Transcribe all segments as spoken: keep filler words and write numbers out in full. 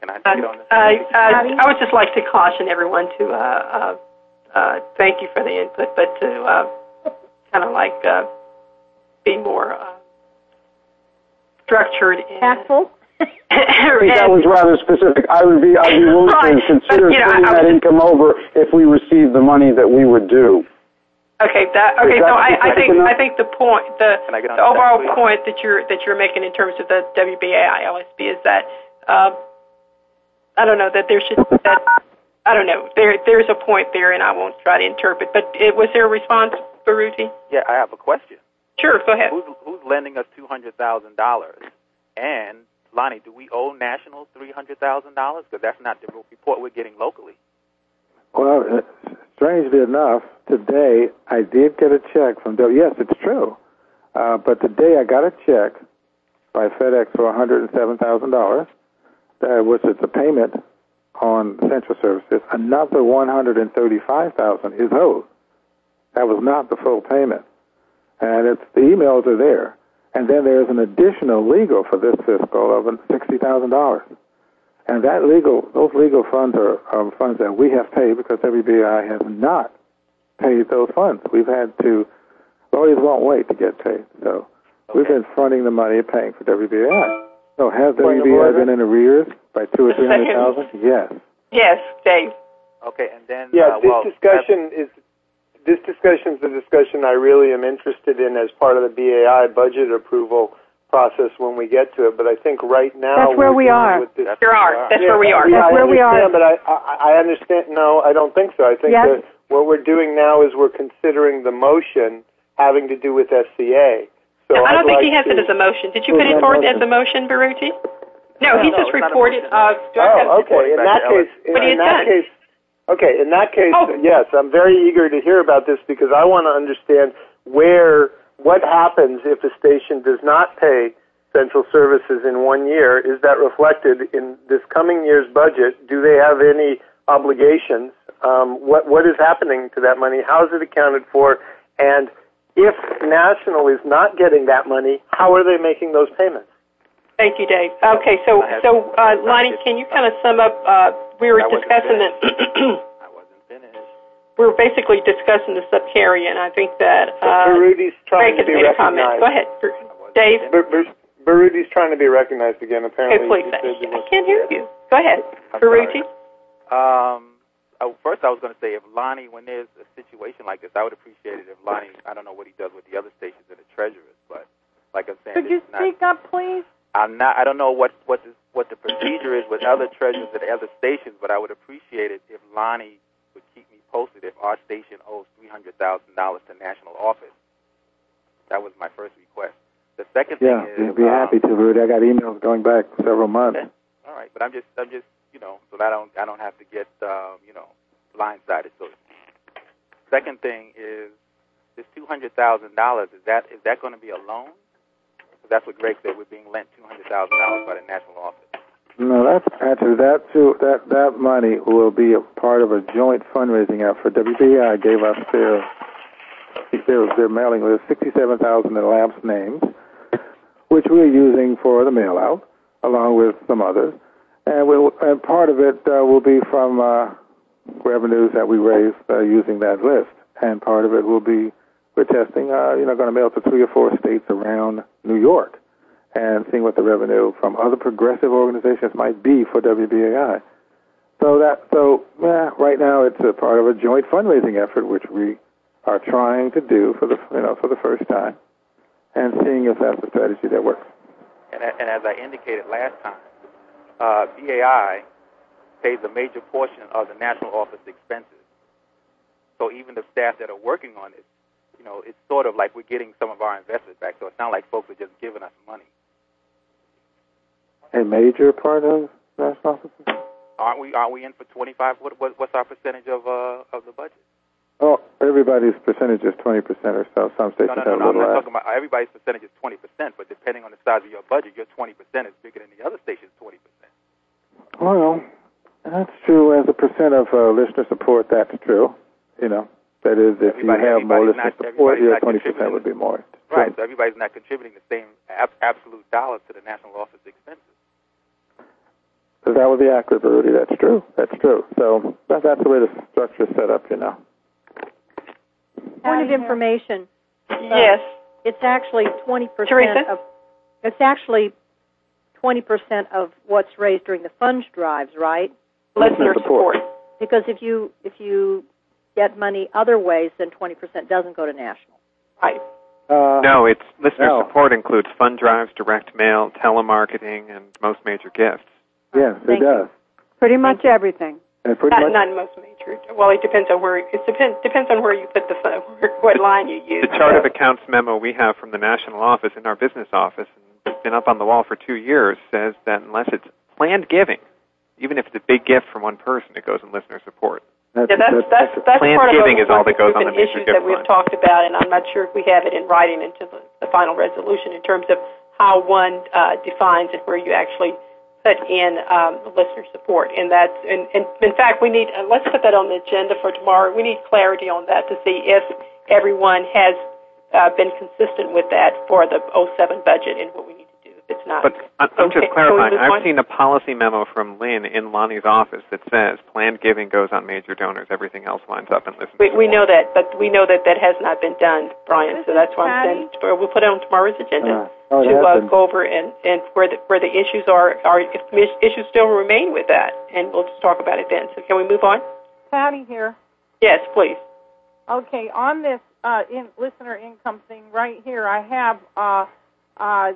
Can I Uh, get on this? uh, uh, I would just like to caution everyone to uh, uh, uh, thank you for the input, but to uh, kind of like uh, be more uh, structured. And, Tactful? I think that was rather specific. I would be, I'd be willing Right. to consider But, you know, turning I- I that was- income over if we received the money that we would do. Okay, that okay. Is So that I, I think enough? I think the point, the, Can I get on the that, overall please? point that you're that you're making in terms of the W B A I L S B is that uh, I don't know that there should that I don't know there there's a point there, and I won't try to interpret. But it, was there a response, Baruti? Yeah, I have a question. Sure, go ahead. Who's, who's lending us two hundred thousand dollars? And, Lonnie, do we owe National three hundred thousand dollars? Because that's not the report we're getting locally. Well, uh, strangely enough, today I did get a check from W. Yes, it's true. Uh, but today I got a check by FedEx for one hundred seven thousand dollars, uh, which is a payment on Central Services. Another one hundred thirty-five thousand dollars is owed. That was not the full payment. And it's, the emails are there. And then there's an additional legal for this fiscal of sixty thousand dollars. And that legal, those legal funds are, are funds that we have paid because W B A I has not paid those funds. We've had to, lawyers won't wait to get paid. So Okay. we've been fronting the money and paying for W B A I. So has Point W of B A I order. been in arrears by two or A three hundred thousand? second. Yes. Yes, Dave. Okay, and then... Yeah, uh, this well, discussion is this discussion is the discussion I really am interested in as part of the B A I budget approval process when we get to it. But I think right now That's where we're we dealing are. with this. That's There are. That's Yeah, where we are. Yeah, That's I where we are. understand, but I, I, I understand. No, I don't think so. I think Yes. that what we're doing now is we're considering the motion having to do with S C A. So No, I don't I'd think like he has to, it as a motion. Did you Well, put it no forward motion. as a motion, Baruti? No, No, he no, just it's not a reported. motion. Uh, Oh, okay. In back that to case, in, But he in is that done. case, okay. In that case, Oh. yes, I'm very eager to hear about this because I want to understand where what happens if a station does not pay Central Services in one year. Is that reflected in this coming year's budget? Do they have any obligations? Um, what what is happening to that money? How is it accounted for? And if National is not getting that money, how are they making those payments? Thank you, Dave. Okay, so I have- so uh, Lonnie, can you kind of sum up? Uh, we were I wasn't discussing that. I wasn't finished. we were basically discussing the subcarrier, and I think that uh, Barudi's trying Frank to has be made a comment. recognized. Go ahead, Dave. Bar- Bar- Barudi's trying to be recognized again, Okay, apparently. please. He said he I was- can't hear you. Go ahead, I'm Baruti. Um, oh, first I was going to say, if Lonnie, when there's a situation like this, I would appreciate it if Lonnie, I don't know what he does with the other stations and the treasurers, but like I'm saying, Could you it's not, speak up, please? I'm not, I don't know what, what, the, what the procedure is with other treasurers at other stations, but I would appreciate it if Lonnie would keep me posted if our station owes three hundred thousand dollars to national office. That was my first request. The second Yeah, thing is... we'd be um, happy to, Rudy. I got emails going back several months. Okay. All right, but I'm just, I'm just, you know, so that I don't, I don't have to get, uh, you know, blindsided. So, second thing is this two hundred thousand dollars. Is that, is that going to be a loan? That's what Greg said. We're being lent two hundred thousand dollars by the national office. No, that's actually that too. That that money will be a part of a joint fundraising effort. W B A I gave us their their, their mailing list, sixty-seven thousand elapsed names, which we're using for the mail out, along with some others. And we and part of it uh, will be from uh, revenues that we raise uh, using that list, and part of it will be we're testing. Uh, you know, going to mail to three or four states around New York, and seeing what the revenue from other progressive organizations might be for W B A I. So that, so yeah, right now it's a part of a joint fundraising effort, which we are trying to do for the, you know, for the first time, and seeing if that's a strategy that works. And, and as I indicated last time, uh, B A I pays a major portion of the national office expenses. So even the staff that are working on it, you know, it's sort of like we're getting some of our investment back. So it's not like folks are just giving us money. A major part of national offices? Aren't we? Aren't we in for twenty-five? What, what what's our percentage of uh, of the budget? Oh, everybody's percentage is twenty percent or so. Some No, stations no, no, have a no. I'm little not less. talking about everybody's percentage is twenty percent, but depending on the size of your budget, your twenty percent is bigger than the other station's twenty percent. Well, that's true. As a percent of uh, listener support, that's true. You know, that is, if you Everybody- have more everybody's listener not- support, everybody's your not twenty percent contributing. would be more. Right. True. So everybody's not contributing the same ab- absolute dollars to the national office expenses. That would be accurate, Rudy. That's true. That's true. So that, that's the way the structure is set up, you know. Point of information. Yes. Uh, it's actually twenty percent Teresa? of. It's actually twenty percent of what's raised during the funds drives, right? Listener support. Because if you if you get money other ways, then twenty percent doesn't go to national. Right. Uh, no, it's listener no. support includes fund drives, direct mail, telemarketing, and most major gifts. Yes, it Thank does. Pretty much everything. And pretty Not, much, not most major. Well, it depends on where it depends depends on where you put the fund, what line you use. The chart of accounts memo we have from the national office in our business office, and it's been up on the wall for two years, says that unless it's planned giving, even if it's a big gift from one person, it goes in listener support. that's, Yeah, that's that's that's Planned part of giving the is all that goes on the major issues gift that we've line. talked about, and I'm not sure if we have it in writing into the, the final resolution in terms of how one uh, defines and where you actually put in um, the listener support. And that's, and, and in fact, we need. Uh, let's put that on the agenda for tomorrow. We need clarity on that to see if everyone has uh, been consistent with that for the oh seven budget and what we need to do. If it's not, But I'm, I'm okay. just clarifying. So we move I've on? seen a policy memo from Lynn in Lonnie's office that says planned giving goes on major donors. Everything else lines up and listens. We, we know that, but we know that that has not been done, Brian. So that's why I'm saying we'll put it on tomorrow's agenda Uh, oh, it to has uh, been. go over and, and where the where the issues are, are if issues still remain with that, and we'll just talk about it then. So can we move on? Patty here. Yes, please. Okay, on this uh, in listener income thing right here, I have uh, uh,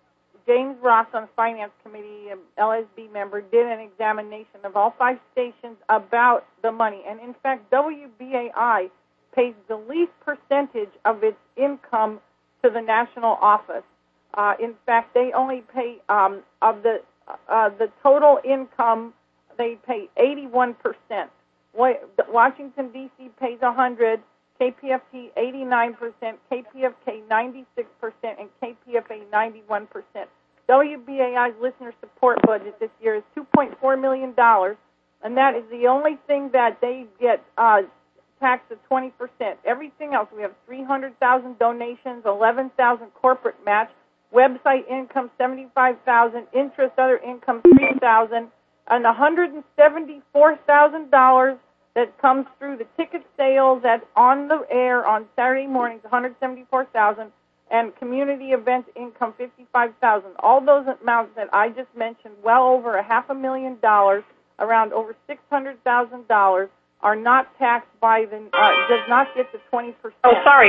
James Ross on the Finance Committee, an L S B member, did an examination of all five stations about the money. And, in fact, W B A I pays the least percentage of its income to the national office. Uh, in fact, they only pay, um, of the uh, the total income, they pay eighty-one percent. Washington, D C pays one hundred, K P F T eighty-nine percent, K P F K ninety-six percent, and K P F A ninety-one percent. W B A I's listener support budget this year is two point four million dollars, and that is the only thing that they get uh, taxed at twenty percent. Everything else, we have three hundred thousand donations, eleven thousand corporate match, website income seventy-five thousand, interest, other income three thousand, and one hundred seventy-four thousand dollars that comes through the ticket sales that's on the air on Saturday mornings, one hundred seventy-four thousand dollars, and community events income fifty-five thousand dollars. All those amounts that I just mentioned, well over a half a million dollars, around over six hundred thousand dollars, are not taxed by the, uh, does not get the twenty percent. Oh, sorry.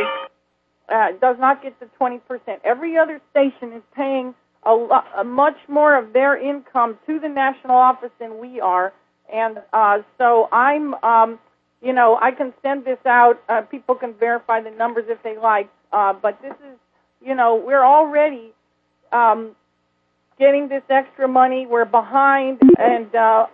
Uh, does not get the twenty percent. Every other station is paying a, lo- a much more of their income to the national office than we are. And uh, so I'm, um, you know, I can send this out. Uh, people can verify the numbers if they like. Uh, but this is, you know, we're already um, getting this extra money. We're behind. And uh,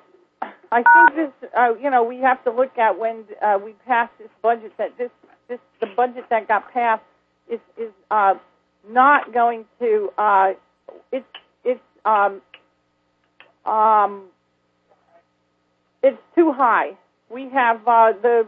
I think this, uh, you know, we have to look at when uh, we pass this budget, that this, this the budget that got passed is, is uh, not going to, uh, it's, it's, um, um, it's too high. We have uh, the,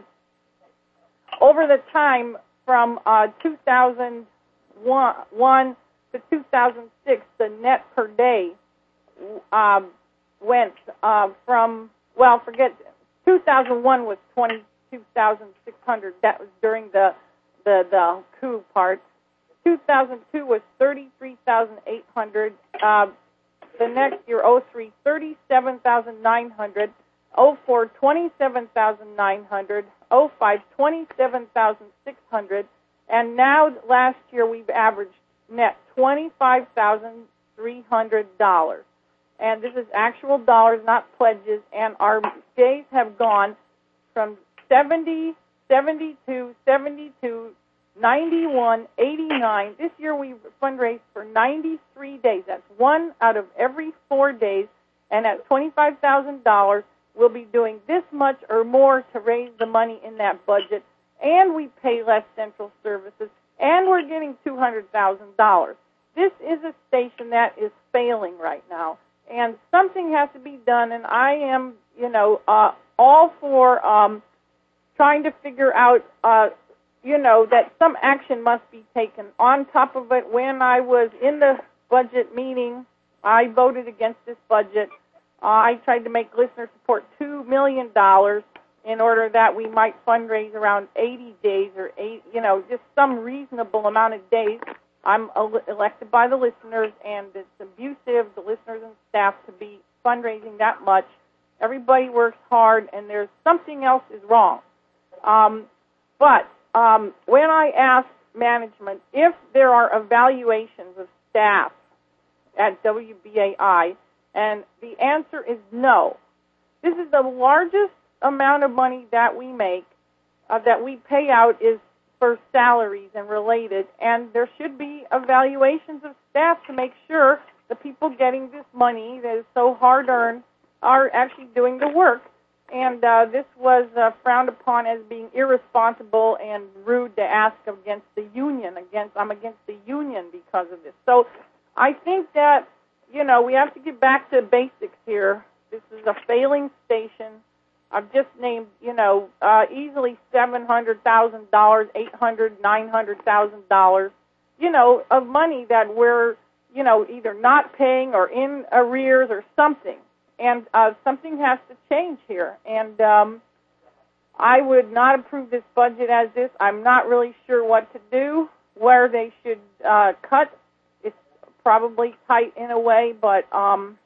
over the time from uh, two thousand one to two thousand six, the net per day um, went uh, from, well, forget, two thousand one was twenty-two thousand six hundred. That was during the, the, the coup part. two thousand two was thirty-three thousand eight hundred. Uh, the next year, oh three, thirty-seven thousand nine hundred. oh four, twenty-seven thousand nine hundred. oh five, twenty-seven thousand six hundred. And now, last year, we've averaged net twenty-five thousand three hundred dollars. And this is actual dollars, not pledges. And our days have gone from seventy, seventy-two, seventy-two, ninety-one, eighty-nine. This year we fundraised for ninety-three days. That's one out of every four days. And at twenty-five thousand dollars, we'll be doing this much or more to raise the money in that budget. And we pay less central services. And we're getting two hundred thousand dollars. This is a station that is failing right now. And something has to be done. And I am, you know, uh, all for um, trying to figure out, uh, you know, that some action must be taken. On top of it, when I was in the budget meeting, I voted against this budget. Uh, I tried to make listener support two million dollars in order that we might fundraise around eighty days or eight, you know, just some reasonable amount of days. I'm elected by the listeners, and it's abusive, the listeners and staff, to be fundraising that much. Everybody works hard, and there's something else is wrong. Um, but um, when I asked management if there are evaluations of staff at W B A I, and the answer is no. This is the largest amount of money that we make, uh, that we pay out is for salaries and related, and there should be evaluations of staff to make sure the people getting this money that is so hard-earned are actually doing the work. And uh, this was uh, frowned upon as being irresponsible and rude to ask against the union. Against I'm against the union because of this. So I think that, you know, we have to get back to basics here. This is a failing station. I've just named, you know, uh, easily seven hundred thousand dollars, eight hundred thousand dollars, nine hundred thousand dollars, you know, of money that we're, you know, either not paying or in arrears or something. And uh, something has to change here. And um, I would not approve this budget as is. I'm not really sure what to do, where they should uh, cut. It's probably tight in a way, but, um,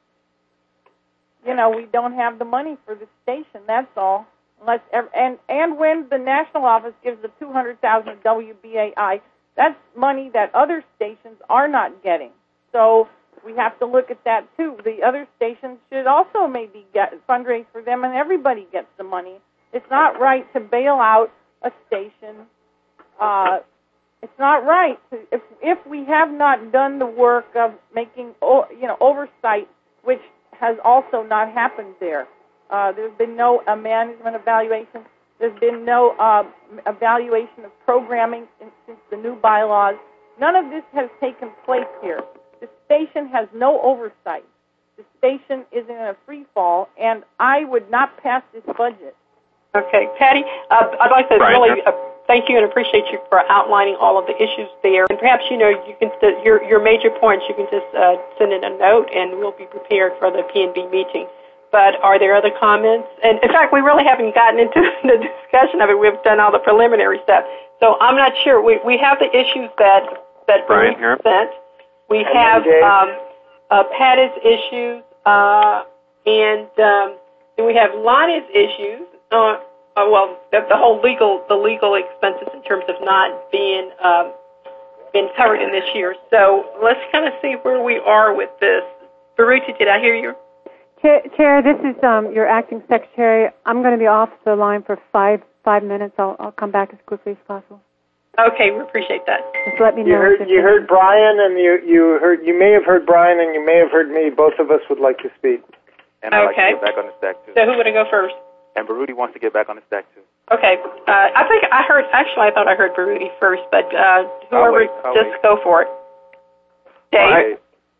you know, we don't have the money for the station, that's all. Unless ever, and, and when the national office gives the two hundred thousand dollars to W B A I, that's money that other stations are not getting. So we have to look at that, too. The other stations should also maybe get fundraise for them, and everybody gets the money. It's not right to bail out a station. Uh, it's not right. To, if if we have not done the work of making, you know, oversight, which has also not happened there. Uh, there's been no uh, management evaluation. There's been no uh, evaluation of programming in, since the new bylaws. None of this has taken place here. The station has no oversight. The station is in a free fall, and I would not pass this budget. Okay, Patty, uh, I'd like to Brian, really uh, thank you and appreciate you for outlining all of the issues there. And perhaps, you know, you can st- your your major points, you can just uh, send in a note, and we'll be prepared for the P N B meeting. But are there other comments? And, in fact, we really haven't gotten into the discussion of it. We've done all the preliminary stuff. So I'm not sure. We we have the issues that, that Brian sent. We have um, uh, Patty's issues, uh, and um, then we have Lonnie's issues. Uh, uh, well, the, the whole legal, the legal expenses in terms of not being um, being covered in this year. So let's kind of see where we are with this. Baruti, did I hear you? Chair, Chair this is um, your acting secretary. I'm going to be off the line for five five minutes. I'll I'll come back as quickly as possible. Okay, we appreciate that. Just let me know. You heard, you heard Brian, and you you heard you may have heard Brian, and you may have heard me. Both of us would like to speak. And I'd okay. like to get back on the stack too. So who would go first? And Baruti wants to get back on the stack too. Okay. Uh, I think I heard. Actually, I thought I heard Baruti first, but uh, whoever, wait, just wait. go for it. Dave. Right.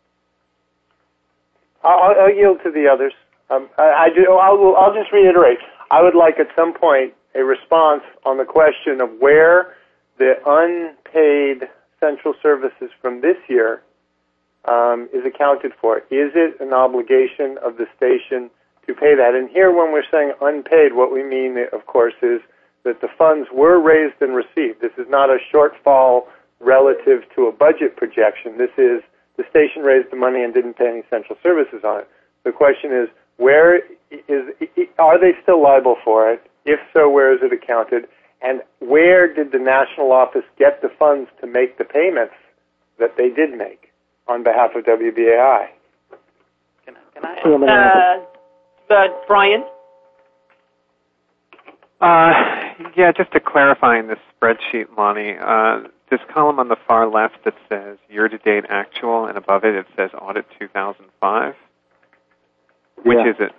I'll, I'll yield to the others. Um, I, I do. I'll, I'll just reiterate. I would like at some point a response on the question of where the unpaid central services from this year um, is accounted for. Is it an obligation of the station to pay that? And here, when we're saying unpaid, what we mean, of course, is that the funds were raised and received. This is not a shortfall relative to a budget projection. This is the station raised the money and didn't pay any central services on it. The question is, where is, are they still liable for it? If so, where is it accounted? And where did the national office get the funds to make the payments that they did make on behalf of W B A I? Can, can I? Uh, uh, Brian? Uh, yeah, just to clarify in this spreadsheet, Lonnie, uh, this column on the far left that says year-to-date actual, and above it it says audit two thousand five. Which Yeah. is it?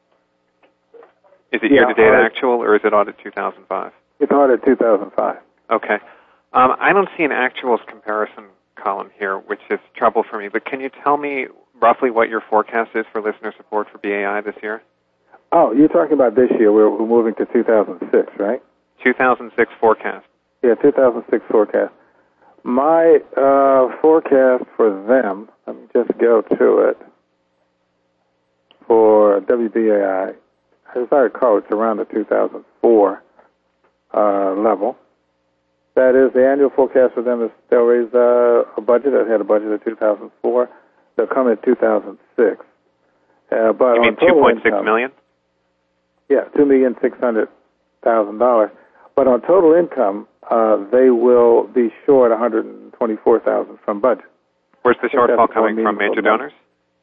Is it Yeah, year-to-date audit. actual, or is it audit two thousand five? It's audit two thousand five. Okay. Um, I don't see an actuals comparison column here, which is trouble for me. But can you tell me roughly what your forecast is for listener support for B A I this year? Oh, you're talking about this year. We're, we're moving to two thousand six, right? two thousand six forecast. Yeah, two thousand six forecast. My uh, forecast for them, let me just go to it, for W B A I, as I recall, it's around the two thousand four uh, level. That is, the annual forecast for them is they'll raise uh, a budget. They had a budget of two thousand four. They'll come in two thousand six. Uh, but you mean two point six million? Yeah, two million six hundred thousand dollars. But on total income, uh, they will be short one hundred twenty-four thousand from budget. Where's the shortfall coming from? Major donors?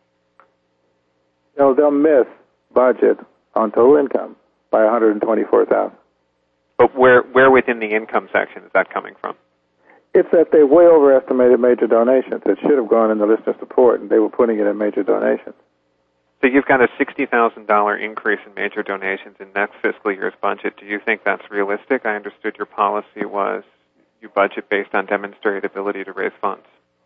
No, they'll miss budget on total income by one hundred twenty-four thousand. But where where within the income section is that coming from? It's that they way overestimated major donations. It should have gone in the listener support, and they were putting it in major donations. So you've got a sixty thousand dollars increase in major donations in next fiscal year's budget. Do you think that's realistic? I understood your policy was you budget based on demonstrated ability to raise funds.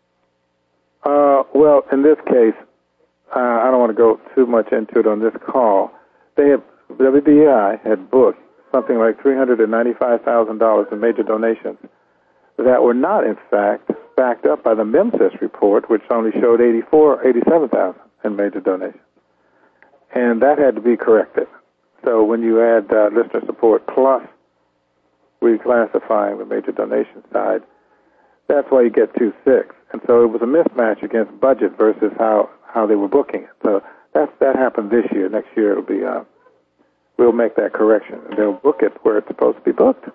Uh, well, in this case, uh, I don't want to go too much into it on this call. They have, W B A I had booked something like three hundred ninety-five thousand dollars in major donations that were not, in fact, backed up by the MEMSIS report, which only showed eighty-four, eighty-seven thousand in major donations. And that had to be corrected. So when you add uh, listener support plus reclassifying the major donation side, that's why you get two six. And so it was a mismatch against budget versus how, how they were booking it. So that's, that happened this year. Next year it'll be, uh, we'll make that correction. And they'll book it where it's supposed to be booked.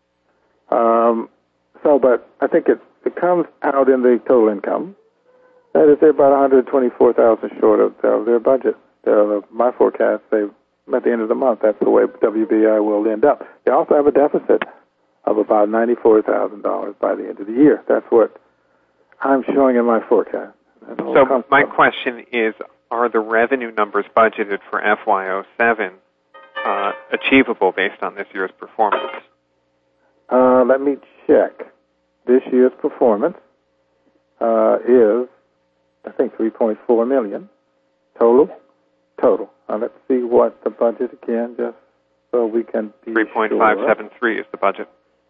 Um, so, but I think it, it comes out in the total income. That is, they're about one hundred twenty-four thousand dollars short of, of their budget. Uh, my forecast, they at the end of the month, that's the way W B I will end up. They also have a deficit of about ninety-four thousand dollars by the end of the year. That's what I'm showing in my forecast. So my question is, are the revenue numbers budgeted for F Y oh seven uh, achievable based on this year's performance? Uh, let me check. This year's performance uh, is, I think, three point four million dollars total. Total. Now let's see what the budget again, just so we can be three point five seven three sure. Is the budget.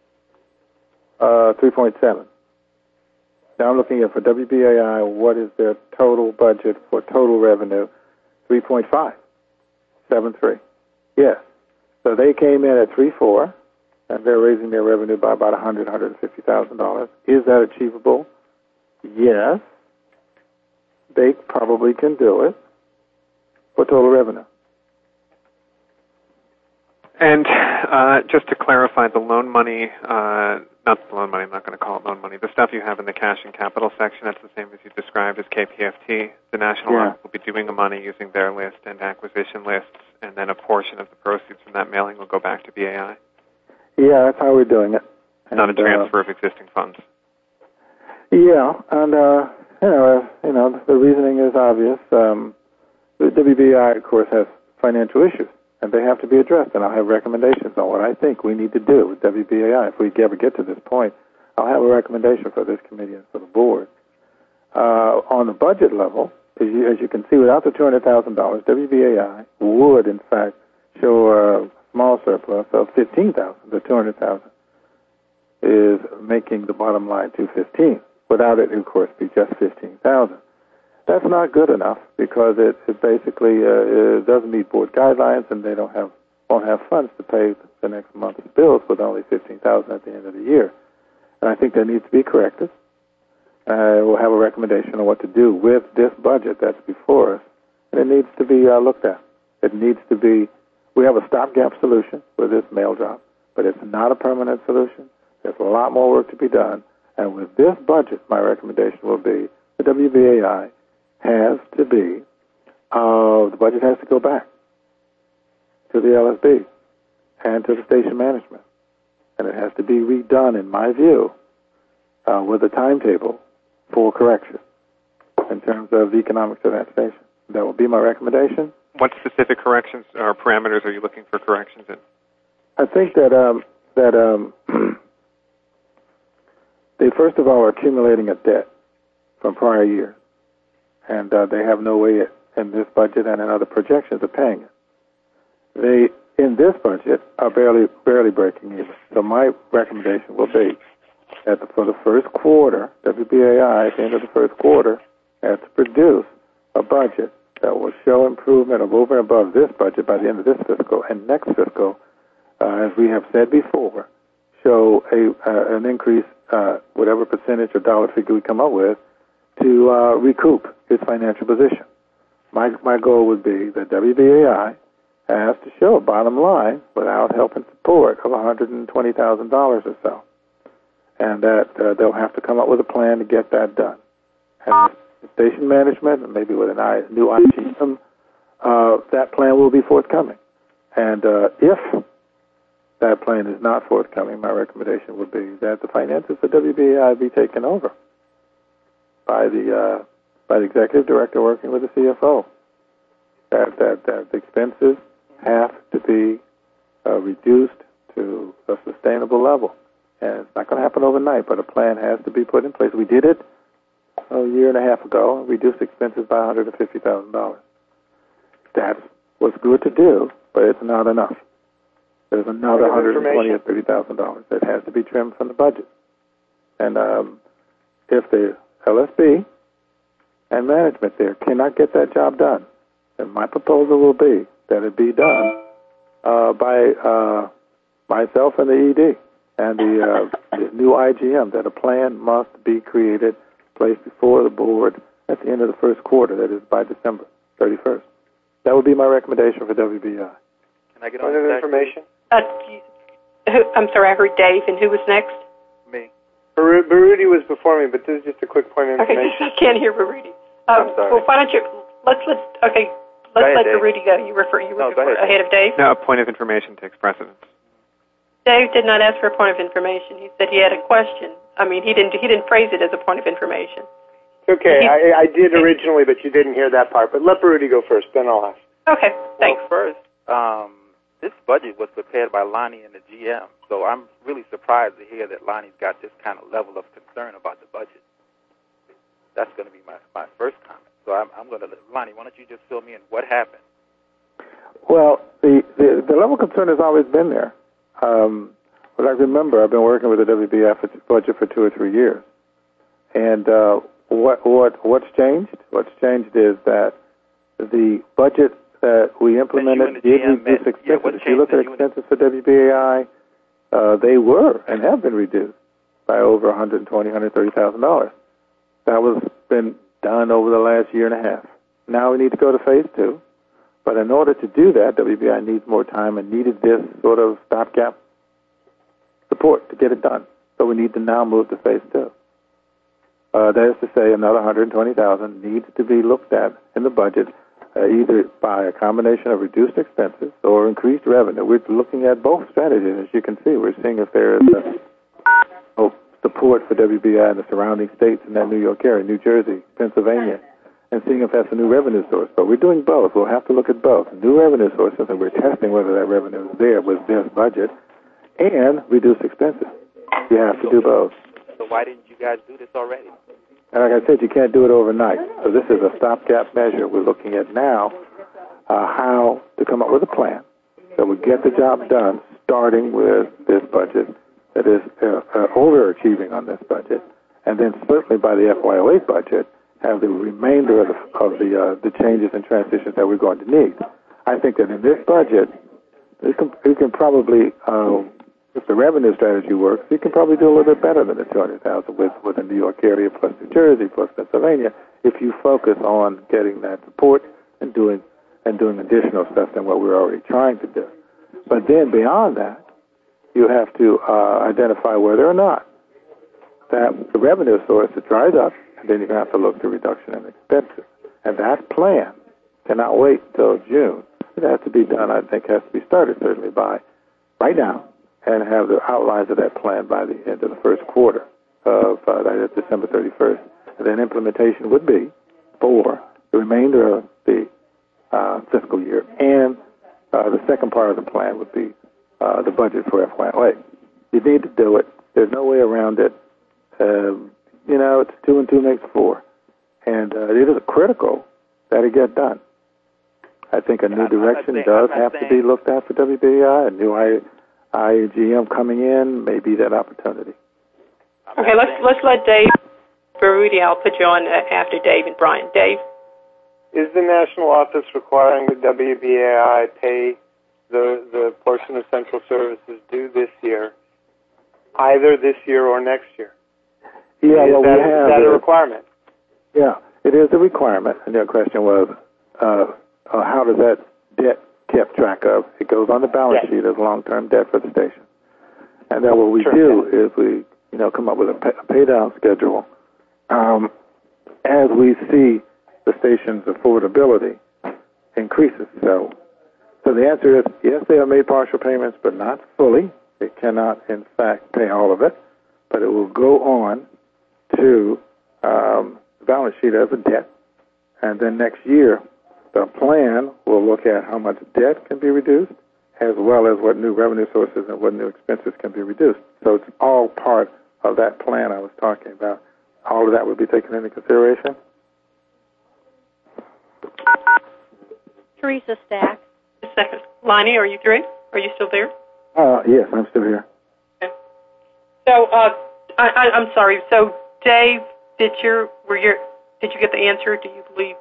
Uh, three point seven. Now I'm looking at for W B A I, what is their total budget for total revenue? three point five seven three. Yes. So they came in at three point four, and they're raising their revenue by about one hundred thousand dollars, one hundred fifty thousand dollars. Is that achievable? Yes. They probably can do it. For total revenue. And uh, just to clarify, the loan money, uh, not the loan money, I'm not going to call it loan money, the stuff you have in the cash and capital section, that's the same as you described as K P F T. The National yeah. Office will be doing the money using their list and acquisition lists, and then a portion of the proceeds from that mailing will go back to B A I. Yeah, that's how we're doing it. And, not a transfer uh, of existing funds. Yeah, and, uh, you know, uh, you know, the reasoning is obvious. Um, The W B A I, of course, has financial issues, and they have to be addressed, and I'll have recommendations on what I think we need to do with W B A I. If we ever get to this point, I'll have a recommendation for this committee and for the board. Uh, on the budget level, as you, as you can see, without the two hundred thousand dollars, W B A I would, in fact, show a small surplus of fifteen thousand dollars. The two hundred thousand dollars is making the bottom line two hundred fifteen thousand dollars. Without it, of course, be just fifteen thousand dollars. That's not good enough because it, it basically uh, it doesn't meet board guidelines, and they don't have won't have funds to pay the next month's bills with only fifteen thousand at the end of the year. And I think that needs to be corrected. Uh, we'll have a recommendation on what to do with this budget that's before us, and it needs to be uh, looked at. It needs to be. We have a stopgap solution with this mail drop, but it's not a permanent solution. There's a lot more work to be done, and with this budget, my recommendation will be the W B A I has to be, uh, the budget has to go back to the L S B and to the station management. And it has to be redone, in my view, uh, with a timetable for correction in terms of the economics of that station. That will be my recommendation. What specific corrections or parameters are you looking for corrections in? I think that um, that um, they, first of all, are accumulating a debt from prior years. And uh, they have no way in this budget and in other projections of paying it. They, in this budget, are barely barely breaking even. So my recommendation will be that for the first quarter, W B A I, at the end of the first quarter, has to produce a budget that will show improvement of over and above this budget by the end of this fiscal and next fiscal, uh, as we have said before, show a uh, an increase, uh, whatever percentage or dollar figure we come up with, to uh, recoup its financial position. My my goal would be that W B A I has to show a bottom line without help and support of one hundred twenty thousand dollars or so, and that uh, they'll have to come up with a plan to get that done. And station management, and maybe with a I, new I G M, uh, that plan will be forthcoming. And uh, if that plan is not forthcoming, my recommendation would be that the finances of W B A I be taken over by the uh, by the executive director working with the C F O. That that that the expenses have to be uh, reduced to a sustainable level, and it's not going to happen overnight. But a plan has to be put in place. We did it a year and a half ago, reduced expenses by one hundred fifty thousand dollars. That's what's good to do, but it's not enough. There's another one hundred twenty thousand or thirty thousand dollars that has to be trimmed from the budget. And um, if the L S B and management there cannot get that job done, then my proposal will be that it be done uh, by uh, myself and the E D and the, uh, the new I G M, that a plan must be created, placed before the board at the end of the first quarter, that is by December thirty-first. That would be my recommendation for W B I. Can I get on Point of information? Uh, who, I'm sorry, I heard Dave, and who was next? Me. Bar- Baruti was before me, but this is just a quick point of Okay, information. I can't hear Baruti. Um, I'm sorry. Well, why don't you, let's, let's, okay, let's ahead, let Dave. Baruti go. You refer, you No, refer go ahead, ahead of Dave? No, a point of information takes precedence. Dave did not ask for a point of information. He said he had a question. I mean, he didn't, he didn't phrase it as a point of information. Okay, I, I did originally, but you didn't hear that part. But let Baruti go first, then I'll ask. Okay, thanks. Well, first, um, this budget was prepared by Lonnie and the G M, so I'm really surprised to hear that Lonnie's got this kind of level of concern about the budget. That's going to be my, my first comment. So I'm, I'm going to, Lonnie, why don't you just fill me in what happened? Well, the, the, the level of concern has always been there. Um, but I remember I've been working with the W B F budget for two or three years. And uh, what what what's changed? What's changed is that the budget that we implemented did reduce expenses. Yeah, if you look at expenses for W B A I, uh, they were and have been reduced by over one hundred twenty thousand dollars, one hundred thirty thousand dollars. That was been done over the last year and a half. Now we need to go to phase two. But in order to do that, W B I needs more time and needed this sort of stopgap support to get it done. So we need to now move to phase two. Uh, that is to say, another one hundred twenty thousand dollars needs to be looked at in the budget, uh, either by a combination of reduced expenses or increased revenue. We're looking at both strategies, as you can see. We're seeing if there is a, oh, support for W B I in the surrounding states in that New York area, New Jersey, Pennsylvania, and seeing if that's a new revenue source. But we're doing both. We'll have to look at both. New revenue sources, and we're testing whether that revenue is there with this budget, and reduce expenses. You have to do both. So why didn't you guys do this already? And like I said, you can't do it overnight. So this is a stopgap measure. We're looking at now uh, how to come up with a plan that would get the job done, starting with this budget that is uh, uh, overachieving on this budget, and then certainly by the F Y oh eight budget, have the remainder of the, of the, uh, the changes and transitions that we're going to need. I think that in this budget, we can, we can probably, uh, if the revenue strategy works, you can probably do a little bit better than the two hundred thousand with, with the New York area plus New Jersey plus Pennsylvania if you focus on getting that support and doing and doing additional stuff than what we're already trying to do. But then beyond that, you have to uh, identify whether or not that the revenue source is dried up, and then you have to look to reduction in expenses. And that plan cannot wait until June. It has to be done, I think, has to be started certainly by right now, and have the outlines of that plan by the end of the first quarter of uh, that is December thirty-first. And then implementation would be for the remainder of the uh, fiscal year, and uh, the second part of the plan would be uh, the budget for F Y oh eight. You need to do it. There's no way around it. Um, you know, it's two and two makes four. And uh, it is critical that it get done. I think a new I'm direction saying, does have saying. to be looked at for W B I. A new I, I G M coming in may be that opportunity. Okay, let's let's let Dave Baruti. I'll put you on after Dave and Brian. Dave. is the national office requiring the W B A I pay the the portion of central services due this year, either this year or next year? Yeah, is well, that, we have is that a it. requirement? Yeah, it is a requirement. And your question was, uh, uh, how does that debt kept track of? It goes on the balance yes. sheet as long-term debt for the station. And then what we sure, do yeah. is we, you know, come up with a pay, a pay down schedule um, as we see the station's affordability increases. So, so the answer is yes, they have made partial payments, but not fully. It cannot, in fact, pay all of it, but it will go on to um, the balance sheet as a debt. And then next year, the plan will look at how much debt can be reduced, as well as what new revenue sources and what new expenses can be reduced. So it's all part of that plan I was talking about. All of that would be taken into consideration. Teresa Stack. A second. Lonnie, are you through? Are you still there? Uh, yes, I'm still here. Okay. So, uh, I, I, I'm sorry. So, Dave, did your were your did you get the answer? Do you believe?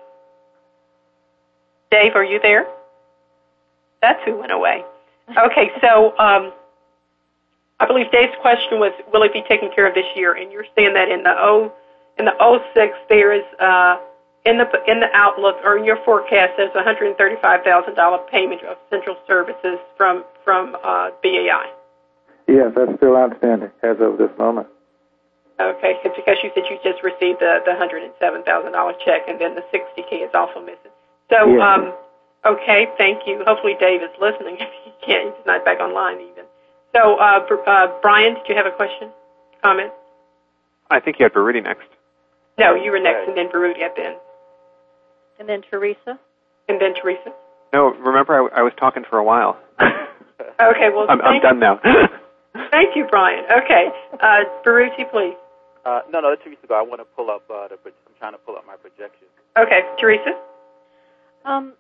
Dave, are you there? That's who went away. Okay, so um, I believe Dave's question was, will it be taken care of this year? And you're saying that in the O in the oh six there is uh, in the in the outlook or in your forecast there's a one hundred thirty-five thousand dollars payment of central services from from uh, B A I. Yes, that's still outstanding as of this moment. Okay, it's because you said you just received the the one hundred seven thousand dollars check, and then the sixty K is also missing. So, yes. um, okay, thank you. Hopefully Dave is listening. If he can't, he's not back online even. So, uh, uh, Brian, did you have a question, comment? I think you had Baruti next. No, you were next, and then Baruti at the end. And then Teresa. And then Teresa. No, remember I, I was talking for a while. Okay, well, I'm, I'm done now. Thank you, Brian. Okay, uh, Baruti, please. Uh, no, no, let Teresa go. I want to pull up uh, the. I'm trying to pull up my projection. Okay, Teresa. Um,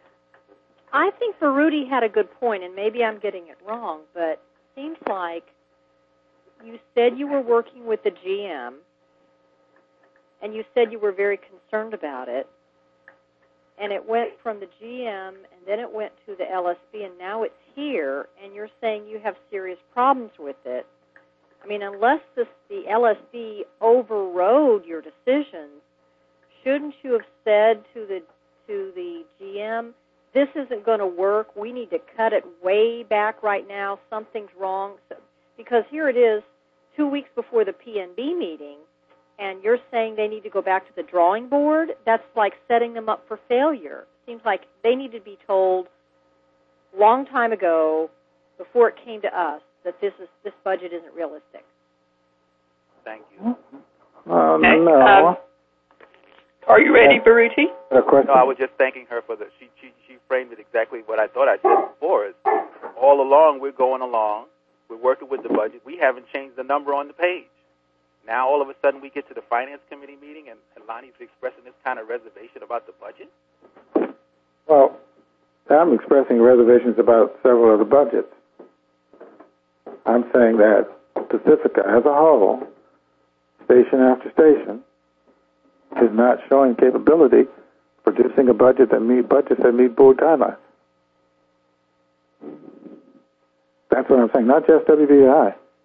I think Baruti had a good point, and maybe I'm getting it wrong, but it seems like you said you were working with the G M, and you said you were very concerned about it, and it went from the G M, and then it went to the L S B, and now it's here, and you're saying you have serious problems with it. I mean, unless this, the L S B overrode your decisions, shouldn't you have said to the to the G M, this isn't going to work, we need to cut it way back right now, something's wrong? So, because here it is, two weeks before the P N B meeting, and you're saying they need to go back to the drawing board? That's like setting them up for failure. Seems like they need to be told long time ago, before it came to us, that this is this budget isn't realistic. Thank you. Uh, Okay. no. Um, Are you ready, Baruti? A question? No, I was just thanking her for the. She she she framed it exactly what I thought I said before. Is all along we're going along, we're working with the budget. We haven't changed the number on the page. Now all of a sudden we get to the finance committee meeting and, and Lonnie's expressing this kind of reservation about the budget. Well, I'm expressing reservations about several of the budgets. I'm saying that Pacifica as a whole, station after station, is not showing capability producing a budget that meet budgets that meet board guidelines. That's what I'm saying, not just W B A I.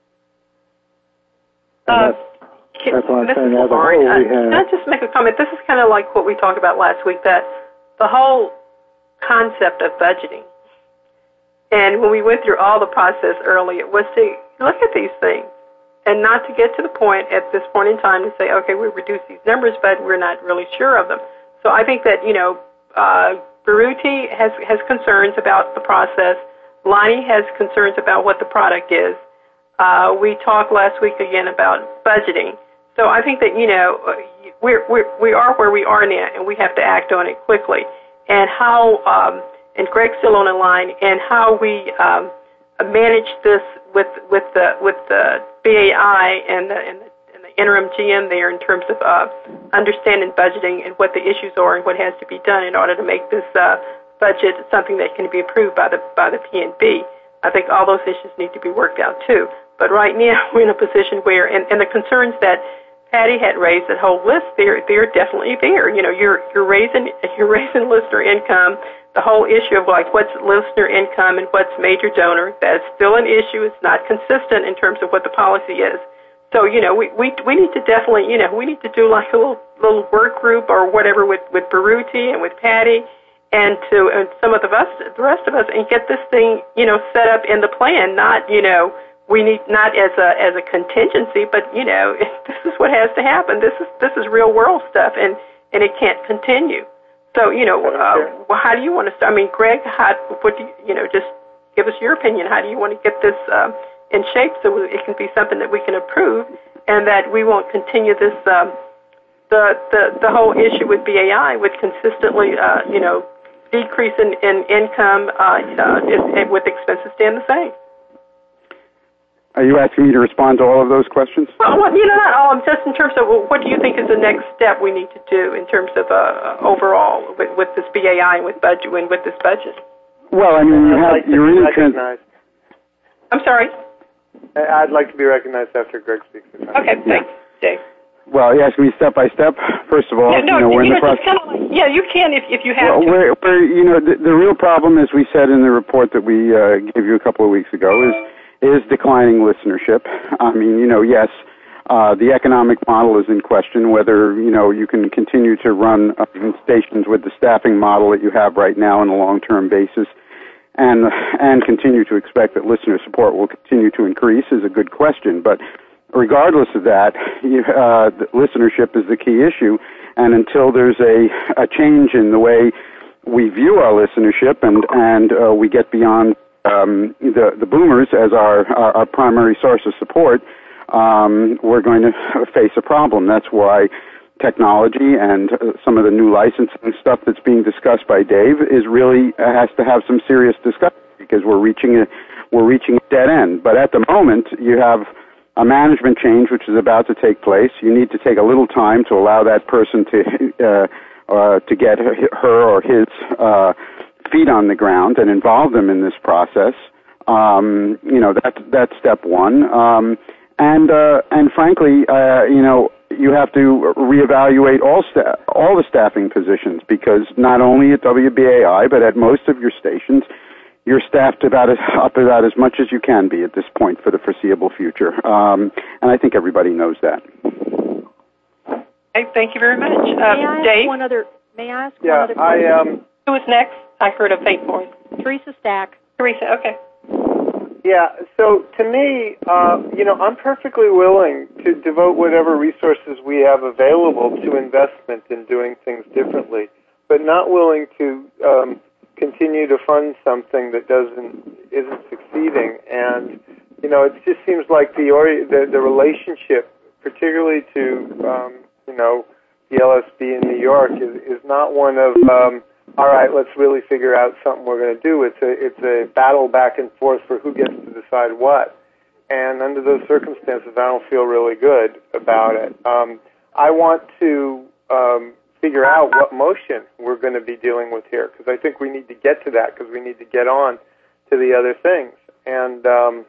Uh, that's, that's what I'm this saying. is As a whole, Lauren. Uh, we have. Can I just make a comment? This is kind of like what we talked about last week, that the whole concept of budgeting, and when we went through all the process earlier, was to look at these things and not to get to the point at this point in time to say, okay, we reduce these numbers, but we're not really sure of them. So I think that, you know, uh, Baruti has, has concerns about the process. Lonnie has concerns about what the product is. Uh, we talked last week again about budgeting. So I think that, you know, we're, we're, we are where we are now, and we have to act on it quickly. And how, um, and Greg's still on the line, and how we um, manage this with with the with the B A I and the, and the, and the interim G M there in terms of uh, understanding budgeting and what the issues are and what has to be done in order to make this uh, budget something that can be approved by the by the P N B. I think all those issues need to be worked out too. But right now we're in a position where, and, and the concerns that Patty had raised that whole list, they're they're definitely there. You know, you're you're raising you're raising listener income. The whole issue of like what's listener income and what's major donor, that's still an issue. It's not consistent in terms of what the policy is. So, you know, we, we we need to definitely, you know, we need to do like a little little work group or whatever with, with Baruti and with Patty and to and some of the rest, the rest of us and get this thing, you know, set up in the plan, not, you know, we need not as a as a contingency, but, you know, this is what has to happen. This is this is real world stuff, and, and it can't continue. So, you know, uh, well, how do you want to start? I mean, Greg, how, what do you, you know, just give us your opinion. How do you want to get this uh, in shape so it can be something that we can approve and that we won't continue this, um, the, the, the whole issue with B A I with consistently, uh, you know, decrease in, in income uh, uh, is, with expenses staying the same? Are you asking me to respond to all of those questions? Well, you know, not all. Just in terms of what do you think is the next step we need to do in terms of uh, overall with, with this B A I and with budget and with this budget? Well, I mean, you have like you're in a trans- I'm sorry. I'd like to be recognized after Greg speaks. Okay, thanks, Dave. Well, you asking me step by step. First of all, yeah, no, you know, we're you in know, the process. Kind of like, yeah, you can if if you have well, to. We're, we're, you know, the, the real problem, as we said in the report that we uh, gave you a couple of weeks ago, is. is declining listenership. I mean, you know, yes, uh, the economic model is in question, whether, you know, you can continue to run uh, stations with the staffing model that you have right now on a long-term basis and and continue to expect that listener support will continue to increase is a good question. But regardless of that, you, uh, the listenership is the key issue, and until there's a, a change in the way we view our listenership and, and uh, we get beyond Um, the, the boomers as our, our, our primary source of support, um, we're going to face a problem. That's why technology and uh, some of the new licensing stuff that's being discussed by Dave is really uh, has to have some serious discussion because we're reaching a we're reaching a dead end. But at the moment, you have a management change which is about to take place. You need to take a little time to allow that person to uh, uh, to get her or his uh, feet on the ground and involve them in this process. Um, you know, that's, that's step one. Um, and, uh, and frankly, uh, you know, you have to reevaluate all sta- all the staffing positions because not only at W B A I, but at most of your stations, you're staffed about as, up about as much as you can be at this point for the foreseeable future. Um, and I think everybody knows that. Okay, thank you very much. Uh, may I Dave? ask one other, may I ask yeah, one other question? I, um, Who is next? I heard a faint voice. Teresa Stack. Teresa, okay. Yeah, so to me, uh, you know, I'm perfectly willing to devote whatever resources we have available to investment in doing things differently, but not willing to um, continue to fund something that doesn't isn't succeeding. And you know, it just seems like the ori- the, the relationship, particularly to um, you know the L S B in New York, is, is not one of um, all right, let's really figure out something we're going to do. It's a it's a battle back and forth for who gets to decide what. And under those circumstances, I don't feel really good about it. Um, I want to um, figure out what motion we're going to be dealing with here, because I think we need to get to that, because we need to get on to the other things. And, um,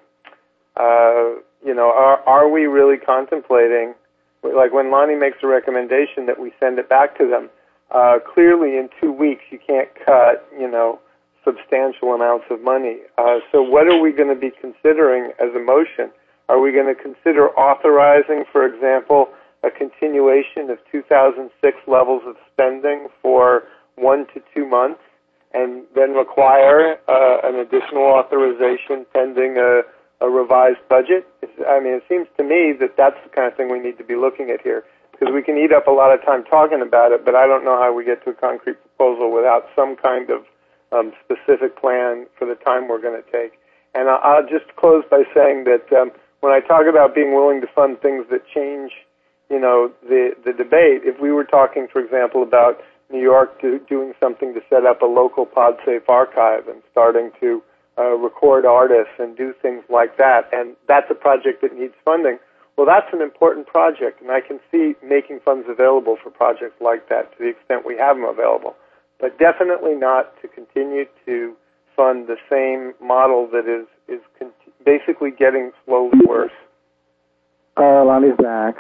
uh, you know, are, are we really contemplating, like when Lonnie makes a recommendation that we send it back to them, Uh, clearly, in two weeks, you can't cut, you know, substantial amounts of money. Uh, so what are we going to be considering as a motion? Are we going to consider authorizing, for example, a continuation of two thousand six levels of spending for one to two months and then require uh, an additional authorization pending a, a revised budget? It's, I mean, it seems to me that that's the kind of thing we need to be looking at here, because we can eat up a lot of time talking about it, but I don't know how we get to a concrete proposal without some kind of um, specific plan for the time we're going to take. And I'll just close by saying that um, when I talk about being willing to fund things that change, you know, the, the debate, if we were talking, for example, about New York do, doing something to set up a local PodSafe archive and starting to uh, record artists and do things like that, and that's a project that needs funding, well, that's an important project, and I can see making funds available for projects like that to the extent we have them available, but definitely not to continue to fund the same model that is, is con- basically getting slowly worse. Uh, Lonnie's back.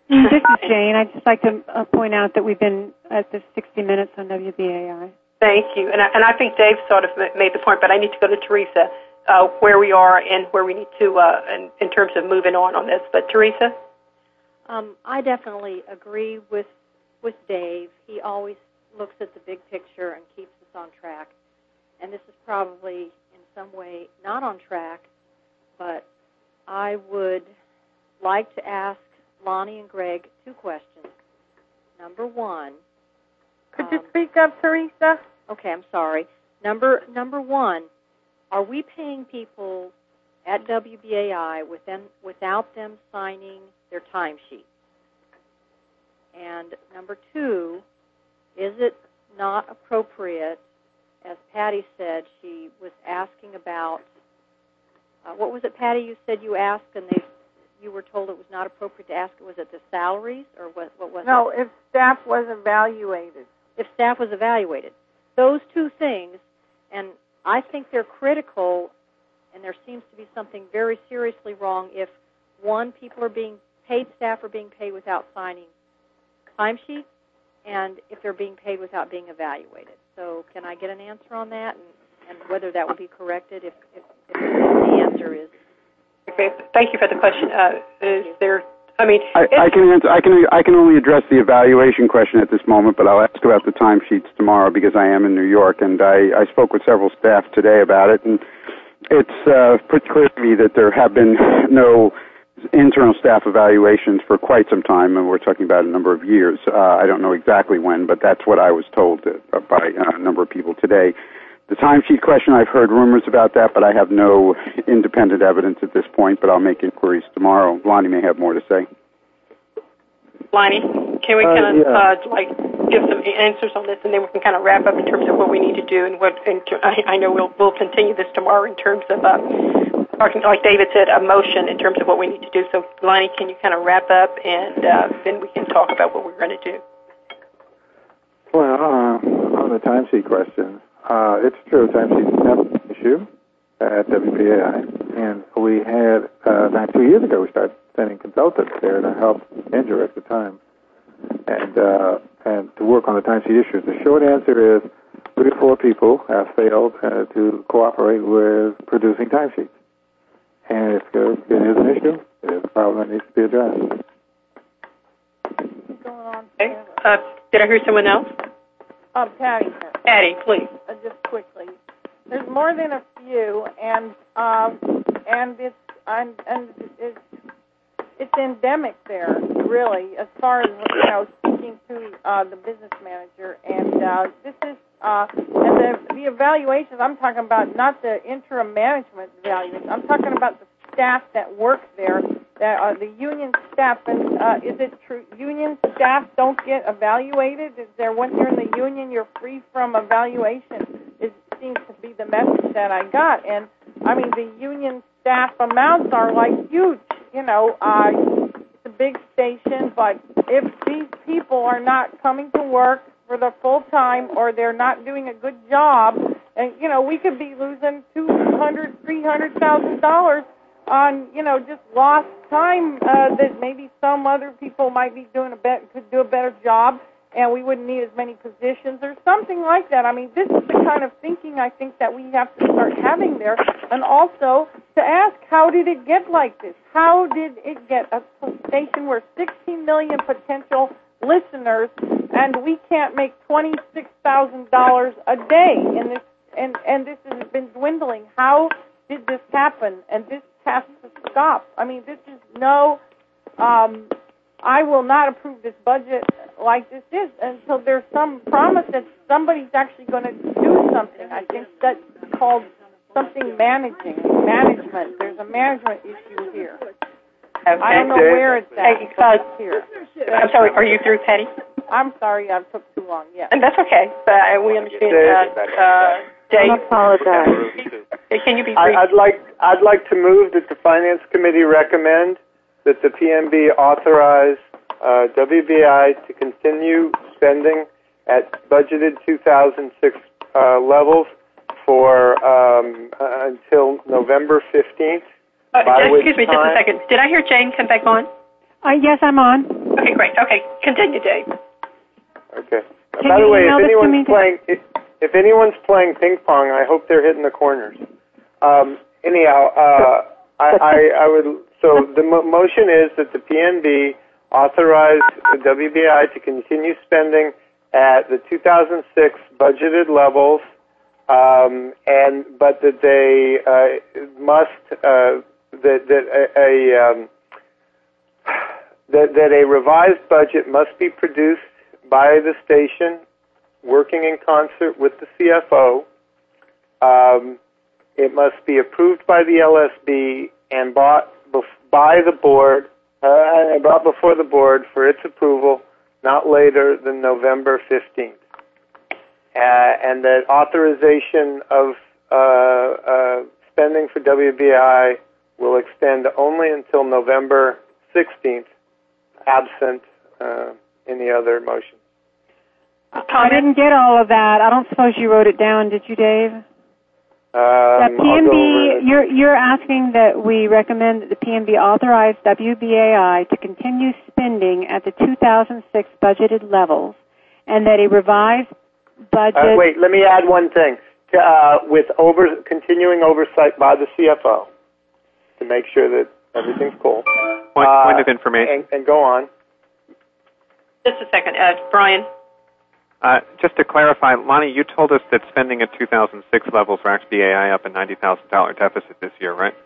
This is Jane. I'd just like to uh, point out that we've been at the sixty minutes on W B A I. Thank you. And I, and I think Dave sort of made the point, but I need to go to Teresa, uh, where we are and where we need to, uh, in, in terms of moving on on this. But Teresa? Um, I definitely agree with with Dave. He always looks at the big picture and keeps us on track. And this is probably in some way not on track, but I would like to ask Lonnie and Greg two questions. Number one. Could um, you speak up, Teresa? Okay, I'm sorry. Number number one, are we paying people at W B A I with them, without them signing their timesheet? And number two, is it not appropriate, as Patty said, she was asking about, uh, what was it, Patty, you said you asked and they, you were told it was not appropriate to ask, was it the salaries or what, what was no, it? No, if staff was evaluated. If staff was evaluated. Those two things, and I think they're critical, and there seems to be something very seriously wrong if, one, people are being paid, staff are being paid without signing timesheets, and if they're being paid without being evaluated. So can I get an answer on that, and, and whether that would be corrected if, if, if the answer is? Okay, thank you for the question. Uh, is there, I mean... I, I can answer, I can I can only address the evaluation question at this moment, but I'll ask about the timesheets tomorrow because I am in New York, and I, I spoke with several staff today about it, and it's uh, pretty clear to me that there have been no internal staff evaluations for quite some time, and we're talking about a number of years. Uh, I don't know exactly when, but that's what I was told uh, by uh, a number of people today. The timesheet question, I've heard rumors about that, but I have no independent evidence at this point, but I'll make inquiries tomorrow. Lonnie may have more to say. Lonnie, can we Uh, kind of, yeah. uh, like, give some answers on this, and then we can kind of wrap up in terms of what we need to do, and what, and I, I know we'll, we'll continue this tomorrow in terms of, uh, like David said, a motion in terms of what we need to do. So, Lonnie, can you kind of wrap up, and uh, then we can talk about what we're going to do? Well, uh, on the timesheet question, uh, it's true, timesheets never an issue at W B A I. And we had, uh, about two years ago, we started sending consultants there to help Injure at the time and uh, and to work on the timesheet issues. The short answer is three or four people have failed uh, to cooperate with producing timesheets. And if uh, it is an issue, it is a problem that needs to be addressed. Going on. Okay. Uh, did I hear someone else? Uh, Patty. Patty, please. Uh, just quickly. There's more than a few, and um, and it's and, and it's it's endemic there, really, as far as you know. Speaking to uh, the business manager, and uh, this is uh, and the the evaluations. I'm talking about not the interim management evaluation. I'm talking about the staff that work there, that are the union staff. And uh, is it true union staff don't get evaluated? Is there once you're in the union, you're free from evaluation? It seems to be the message that I got. And I mean, the union staff amounts are like huge. You know, uh, it's a big station, but if these people are not coming to work for the full time, or they're not doing a good job, and you know, we could be losing two hundred, three hundred thousand dollars on, you know, just lost time uh, that maybe some other people might be doing a bet could do a better job, and we wouldn't need as many positions or something like that. I mean, this is the kind of thinking I think that we have to start having there, and also to ask, how did it get like this? How did it get a station where sixteen million potential listeners, and we can't make twenty-six thousand dollars a day, and this and and this has been dwindling? How did this happen? And this has to stop. I mean, this is no. Um, I will not approve this budget like this is until there's some promise that somebody's actually going to do something. I think that's called something managing, management. There's a management issue here. Okay. I don't know where it's at. Hey, uh, here. I'm sorry, are you through, Patty? I'm sorry I took too long, yeah. And that's okay. Uh, we understand. Uh, uh, Dave, I apologize. Can you be brief? I, I'd like I'd like to move that the Finance Committee recommend that the P M B authorize uh, W B I to continue spending at budgeted two thousand six uh, levels for um, uh, until November fifteenth. Uh, excuse me just a second. Did I hear Jane come back on? Uh, yes, I'm on. Okay, great. Okay, continue, Dave. Okay. Can By the you way, email if this to me, anyone's playing, if, if anyone's playing ping pong, I hope they're hitting the corners. Um, anyhow, uh, I, I, I would. So the mo- motion is that the P N B authorize the W B I to continue spending at the two thousand six budgeted levels, um, and but that they uh, must uh, that that a, a um, that that a revised budget must be produced by the station, working in concert with the C F O. Um, it must be approved by the L S B and bought bef- by the board, uh, brought before the board for its approval not later than November fifteenth. Uh, and that authorization of uh, uh, spending for W B I will extend only until November sixteenth, absent uh, any other motion. I didn't get all of that. I don't suppose you wrote it down, did you, Dave? Um, The P N B, you're, you're asking that we recommend that the P N B authorize W B A I to continue spending at the two thousand six budgeted levels, and that a revised budget... Uh, wait, let me add one thing. Uh, with over continuing oversight by the C F O to make sure that everything's cool. Point, uh, point of information. And, and go on. Just a second, uh, Brian. Uh, just to clarify, Lonnie, you told us that spending at two thousand six levels racks B A I up a ninety thousand dollars deficit this year, right?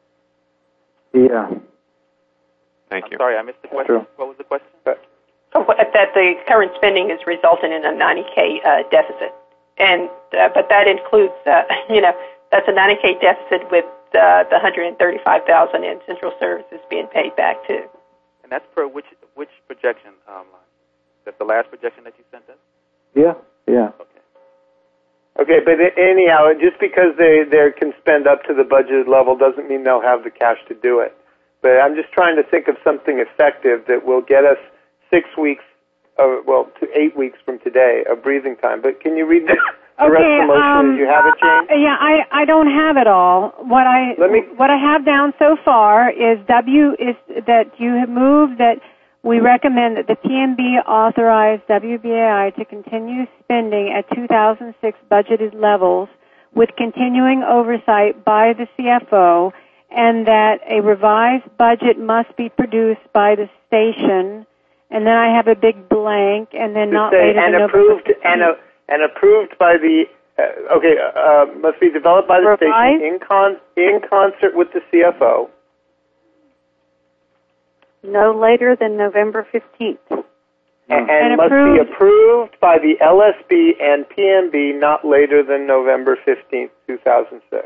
Yeah. Thank I'm you. sorry, I missed the question. Sure. What was the question? Oh, that the current spending is resulting in a ninety K uh, deficit, and uh, but that includes, uh, you know, that's a ninety K deficit with uh, the one hundred thirty-five thousand in central services being paid back too. And that's per which which projection, um, that's the last projection that you sent us? Yeah, yeah. Okay. Okay, but anyhow, just because they, they can spend up to the budgeted level doesn't mean they'll have the cash to do it. But I'm just trying to think of something effective that will get us six weeks, uh, well, to eight weeks from today of breathing time. But can you read the, the okay, rest of the motion um, as you have it, Jane? Yeah, I, I don't have it all. What I Let me, what I have down so far is W is that you have moved that we recommend that the P N B authorize W B A I to continue spending at two thousand six budgeted levels with continuing oversight by the C F O, and that a revised budget must be produced by the station. And then I have a big blank, and then not say, later and than approved November and, uh, and approved by the uh, okay uh, must be developed by the Revised? station in con in concert with the C F O. No later than November fifteenth. And, And and must approved. be approved by the L S B and P N B not later than November fifteenth, two thousand six.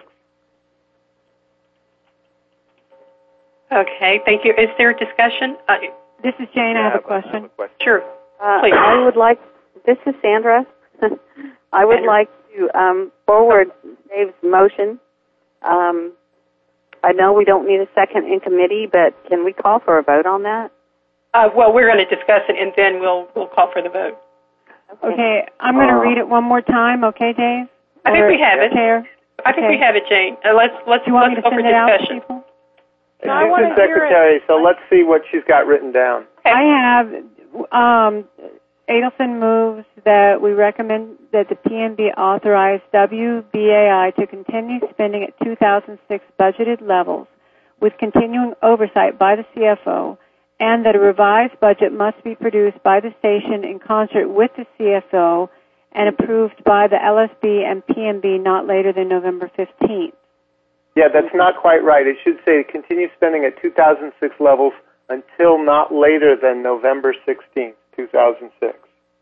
Okay, thank you. Is there a discussion? Uh, This is Jane. Yeah, I have a I have question. a question. sure. Uh, Please. I would like, this is Sandra. I would Sandra. like to um, forward Dave's motion. Um, I know we don't need a second in committee, but can we call for a vote on that? Uh, well, we're going to discuss it, and then we'll we'll call for the vote. Okay, I'm going to Uh, read it one more time. Okay, Dave? I think Or we have it. Chair? I think Okay. we have it, Jane. Uh, let's let's Do you want me let's to go for send it out to discussion. people? She's I wanna the hear it. secretary, so let's see what she's got written down. I have, um, Adelson moves that we recommend that the P N B authorize W B A I to continue spending at two thousand six budgeted levels with continuing oversight by the C F O, and that a revised budget must be produced by the station in concert with the C F O and approved by the L S B and P N B not later than November fifteenth. Yeah, that's not quite right. It should say continue spending at two thousand six levels until not later than November sixteenth, two thousand six.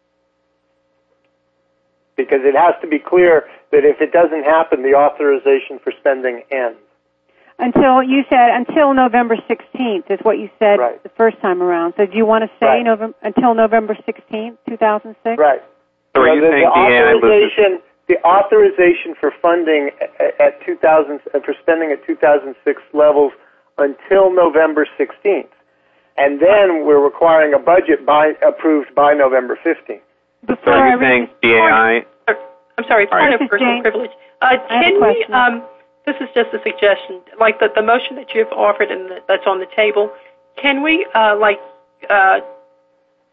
Because it has to be clear that if it doesn't happen, the authorization for spending ends. Until, you said, until November sixteenth is what you said Right. the first time around. So do you want to say Right. November, until November sixteenth, two thousand six? Right. So are So you the, saying the B A I loses? authorization, the authorization for funding at, at two thousand, uh, for spending at two thousand six levels until November sixteenth. And then we're requiring a budget by, approved by November fifteenth. So Before are I you read saying B A I? I'm sorry, All right. point of This is personal Jane. privilege. Uh, I have a can we, question. um, this is just a suggestion, like the, the motion that you've offered and the, that's on the table, can we, uh, like, uh,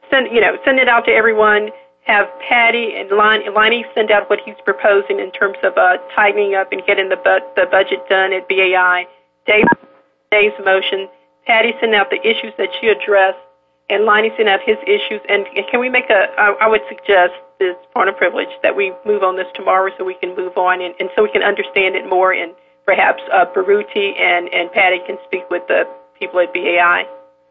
send you know send it out to everyone. Have Patty and Lonnie send out what he's proposing in terms of uh, tightening up and getting the bu- the budget done at B A I. Dave, Dave's motion. Patty send out the issues that she addressed, and Lonnie send out his issues. And, and can we make a? I, I would suggest this point of privilege that we move on this tomorrow so we can move on and, and so we can understand it more. And perhaps uh, Baruti and and Patty can speak with the people at B A I.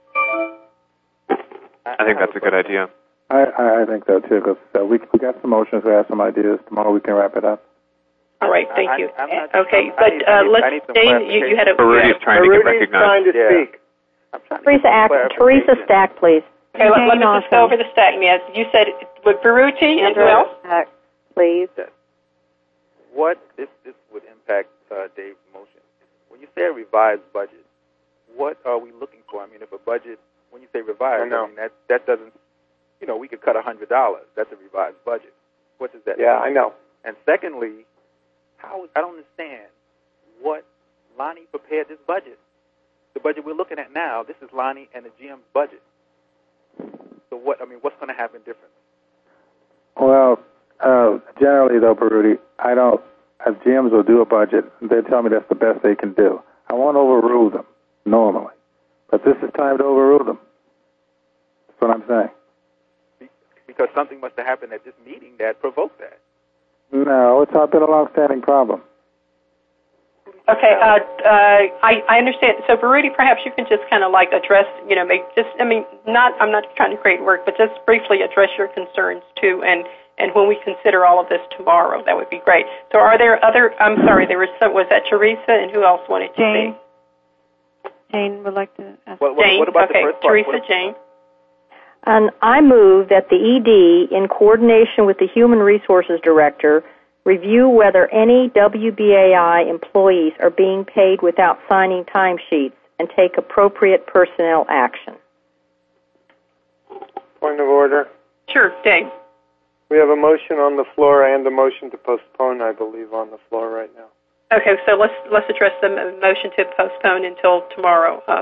I think that's a good idea. I, I think so too, because uh, we we got some motions, we have some ideas. Tomorrow we can wrap it up. All right, thank you. I, not, okay, I but need, uh, need, let's Jane, you, you had a Baruti is trying Baruti to get recognized. trying to yeah. speak. I'm trying to Teresa, get Act, Teresa Stack, please. Okay, let, let me just go over the stack. Yes, you said with Baruti and who else? Stack, please. What this this would impact uh, Dave's motion. When you say a revised budget, what are we looking for? I mean, if a budget, when you say revised, I, I mean that that doesn't. You know, we could cut a hundred dollars. That's a revised budget. What does that Yeah, mean? I know. And secondly, how I don't understand what Lonnie prepared this budget. The budget we're looking at now, this is Lonnie and the G M's budget. So what? I mean, what's going to happen different? Well, uh, generally though, Baruti, I don't. As G Ms will do a budget, they tell me that's the best they can do. I won't overrule them normally, but this is time to overrule them. That's what I'm saying. Because something must have happened at this meeting that provoked that. No, it's been a long-standing problem. Okay, uh, uh, I, I understand. So, Baruti, perhaps you can just kind of like address, you know, make just, I mean, not, I'm not trying to create work, but just briefly address your concerns too. And, and when we consider all of this tomorrow, that would be great. So, are there other? I'm sorry, there was some. Was that Teresa, and who else wanted to Jane. speak? Jane would like to ask. What, what, Jane. what about okay, the first part? Teresa, What, Jane. And I move that the E D, in coordination with the Human Resources Director, review whether any W B A I employees are being paid without signing timesheets and take appropriate personnel action. Point of order. Sure, Dave. We have a motion on the floor and a motion to postpone, I believe, on the floor right now. Okay, so let's let's address the motion to postpone until tomorrow. Uh,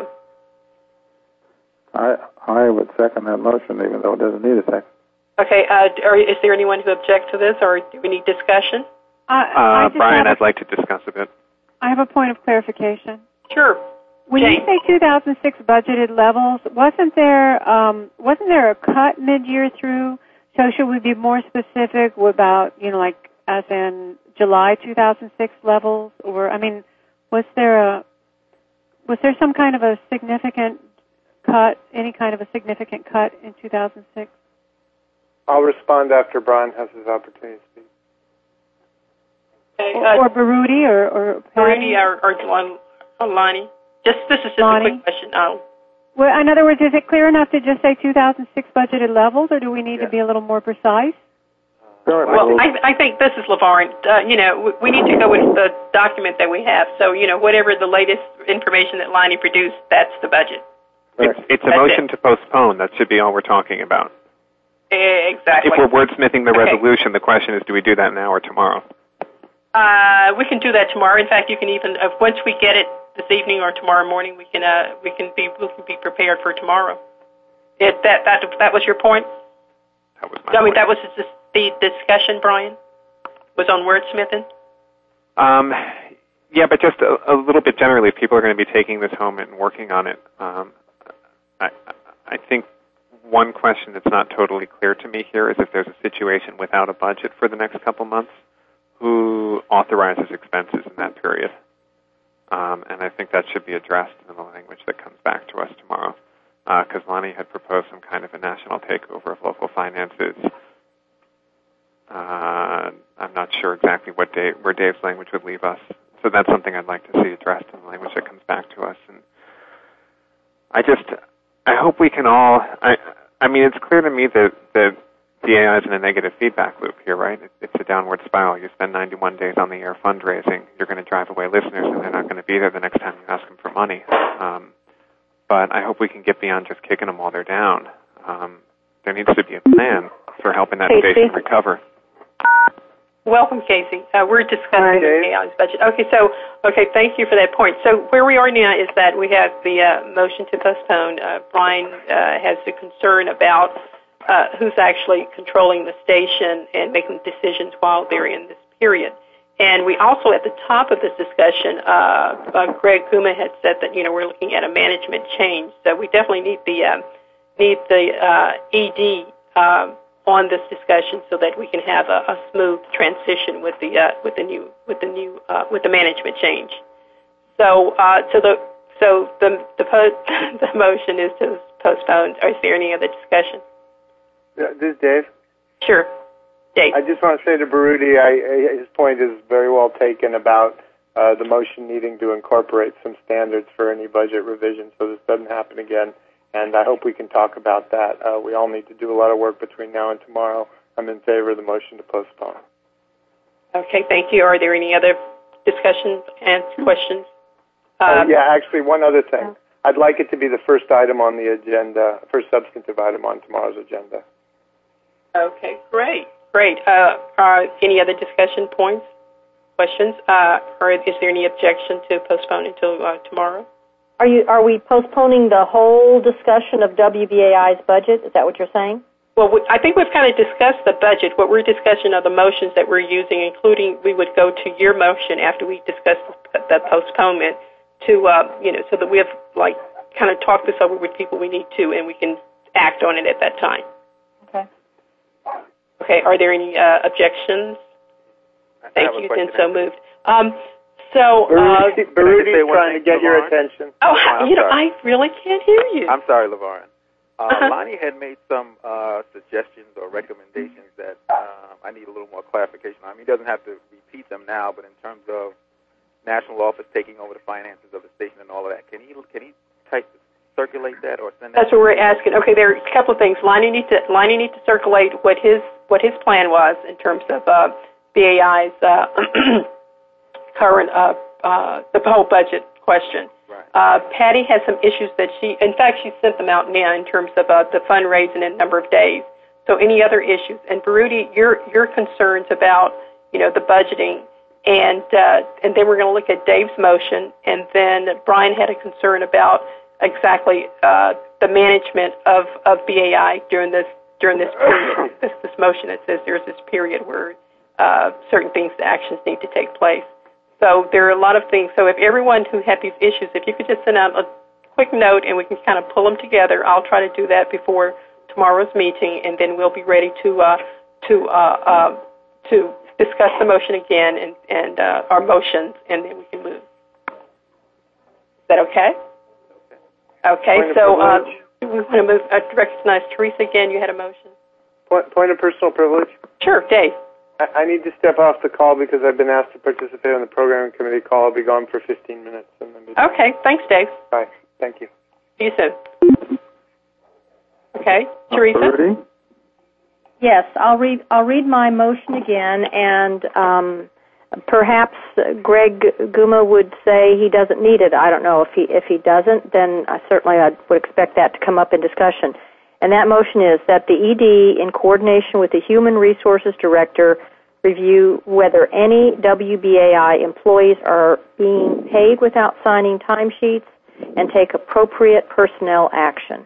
I I would second that motion, even though it doesn't need a second. okay, uh, are, is there anyone who objects to this, or do we need discussion? Uh, I Uh, just Brian, have a- I'd like to discuss a bit. I have a point of clarification. Sure. When Jane. you say two thousand six budgeted levels, wasn't there um, wasn't there a cut mid-year through? So should we be more specific about, you know, like as in July two thousand six levels, or I mean, was there a was there some kind of a significant cut, any kind of a significant cut in two thousand six? I'll respond after Brian has his opportunity to speak. Okay, Or, uh, or Baruti, or, or Brady or, or Lon- or Lonnie? Just this is just Lonnie? a quick question. Oh. Well, in other words, is it clear enough to just say two thousand six budgeted levels, or do we need Yeah. to be a little more precise? Well, I, I think this is LaVarn. Uh, you know, we, we need to go with the document that we have. So, you know, whatever the latest information that Lonnie produced, that's the budget. It's, it's a That's motion it. to postpone. That should be all we're talking about. Exactly. If we're wordsmithing the Okay. resolution, the question is, do we do that now or tomorrow? Uh, we can do that tomorrow. In fact, you can even uh, once we get it this evening or tomorrow morning, we can uh, we can be we can be prepared for tomorrow. It, that that that was your point. That was my I mean, point. that was just the discussion, Brian, was on wordsmithing. Um, yeah, but just a, a little bit generally, if people are going to be taking this home and working on it, um, I, I think one question that's not totally clear to me here is if there's a situation without a budget for the next couple months, who authorizes expenses in that period? Um, and I think that should be addressed in the language that comes back to us tomorrow, because uh, Lonnie had proposed some kind of a national takeover of local finances. Uh, I'm not sure exactly what Dave, where Dave's language would leave us. So that's something I'd like to see addressed in the language that comes back to us. And I just, I hope we can all, I, I mean, it's clear to me that, that D A I is in a negative feedback loop here, right? It, it's a downward spiral. You spend ninety-one days on the air fundraising, you're going to drive away listeners, and they're not going to be there the next time you ask them for money. Um, but I hope we can get beyond just kicking them while they're down. Um, there needs to be a plan for helping that Casey? station recover. Welcome, Casey. Uh, we're discussing Hi, the Dave. A I's budget. Okay, so okay, thank you for that point. So where we are now is that we have the uh, motion to postpone. Uh, Brian uh, has a concern about uh, who's actually controlling the station and making decisions while they're in this period. And we also, at the top of this discussion, uh, uh, Greg Guma had said that, you know, we're looking at a management change. So we definitely need the uh, need the uh, E D uh, on this discussion so that we can have a, a smooth transition with the uh, with the new with the new uh, with the management change. So, uh, so the so the the, post, the motion is to postpone. Is there any other discussion? Yeah, this is Dave. Sure. Dave. I just want to say to Baruti, I, his point is very well taken about uh, the motion needing to incorporate some standards for any budget revision so this doesn't happen again. And I hope we can talk about that. Uh, we all need to do a lot of work between now and tomorrow. I'm in favor of the motion to postpone. Okay, thank you. Are there any other discussions and questions? Uh, Um, yeah, actually, one other thing. I'd like it to be the first item on the agenda, first substantive item on tomorrow's agenda. Okay, great, great. Uh, are any other discussion points, questions, uh, or is there any objection to postpone until uh, tomorrow? Are you? Are we postponing the whole discussion of W B A I's budget? Is that what you're saying? Well, we, I think we've kind of discussed the budget. What we're discussing are the motions that we're using, including we would go to your motion after we discuss the, the postponement to, uh, you know, so that we have, like, kind of talked this over with people we need to, and we can act on it at that time. Okay. Okay, are there any uh, objections? Thank you, then so moved. Um, so, uh, Baruti, Baruti's trying to get your attention. Oh, Oh, you know, sorry. I really can't hear you. I'm sorry, LaVarn. Uh, Uh-huh. Lonnie had made some uh, suggestions or recommendations that um, I need a little more clarification on. I mean, he doesn't have to repeat them now, but in terms of national office taking over the finances of the station and all of that, can he can he type circulate that or send that? That's what we're asking. Okay, there are a couple of things. Lonnie needs to Lonnie needs to circulate what his what his plan was in terms of uh, B A I's uh, current uh, uh, the whole budget question. Right. Uh, Patty has some issues that she, in fact, she sent them out now in terms of uh, the fundraising and number of days. So any other issues? And Baruti, your your concerns about, you know, the budgeting, and uh, and then we're going to look at Dave's motion, and then Brian had a concern about exactly uh, the management of, of B A I during this during this period. this this motion that says there's this period where uh, certain things, actions need to take place. So there are a lot of things. So if everyone who had these issues, if you could just send out a quick note and we can kind of pull them together, I'll try to do that before tomorrow's meeting, and then we'll be ready to uh, to uh, uh, to discuss the motion again and and uh, our motions, and then we can move. Is that okay? Okay. Point of so uh, privilege. we want to move. Uh, recognize Teresa again. You had a motion. Point, point of personal privilege. Sure, Dave. I, I need to step off the call because I've been asked to participate on the programming committee call. I'll be gone for fifteen minutes. And then be Okay. Thanks, Dave. Bye. Thank you. See you soon. Okay, Teresa. Rudy? Yes, I'll read. I'll read my motion again, and um, perhaps Greg Guma would say he doesn't need it. I don't know if he if he doesn't. Then I certainly I would expect that to come up in discussion. And that motion is that the E D, in coordination with the Human Resources Director, review whether any W B A I employees are being paid without signing timesheets and take appropriate personnel action.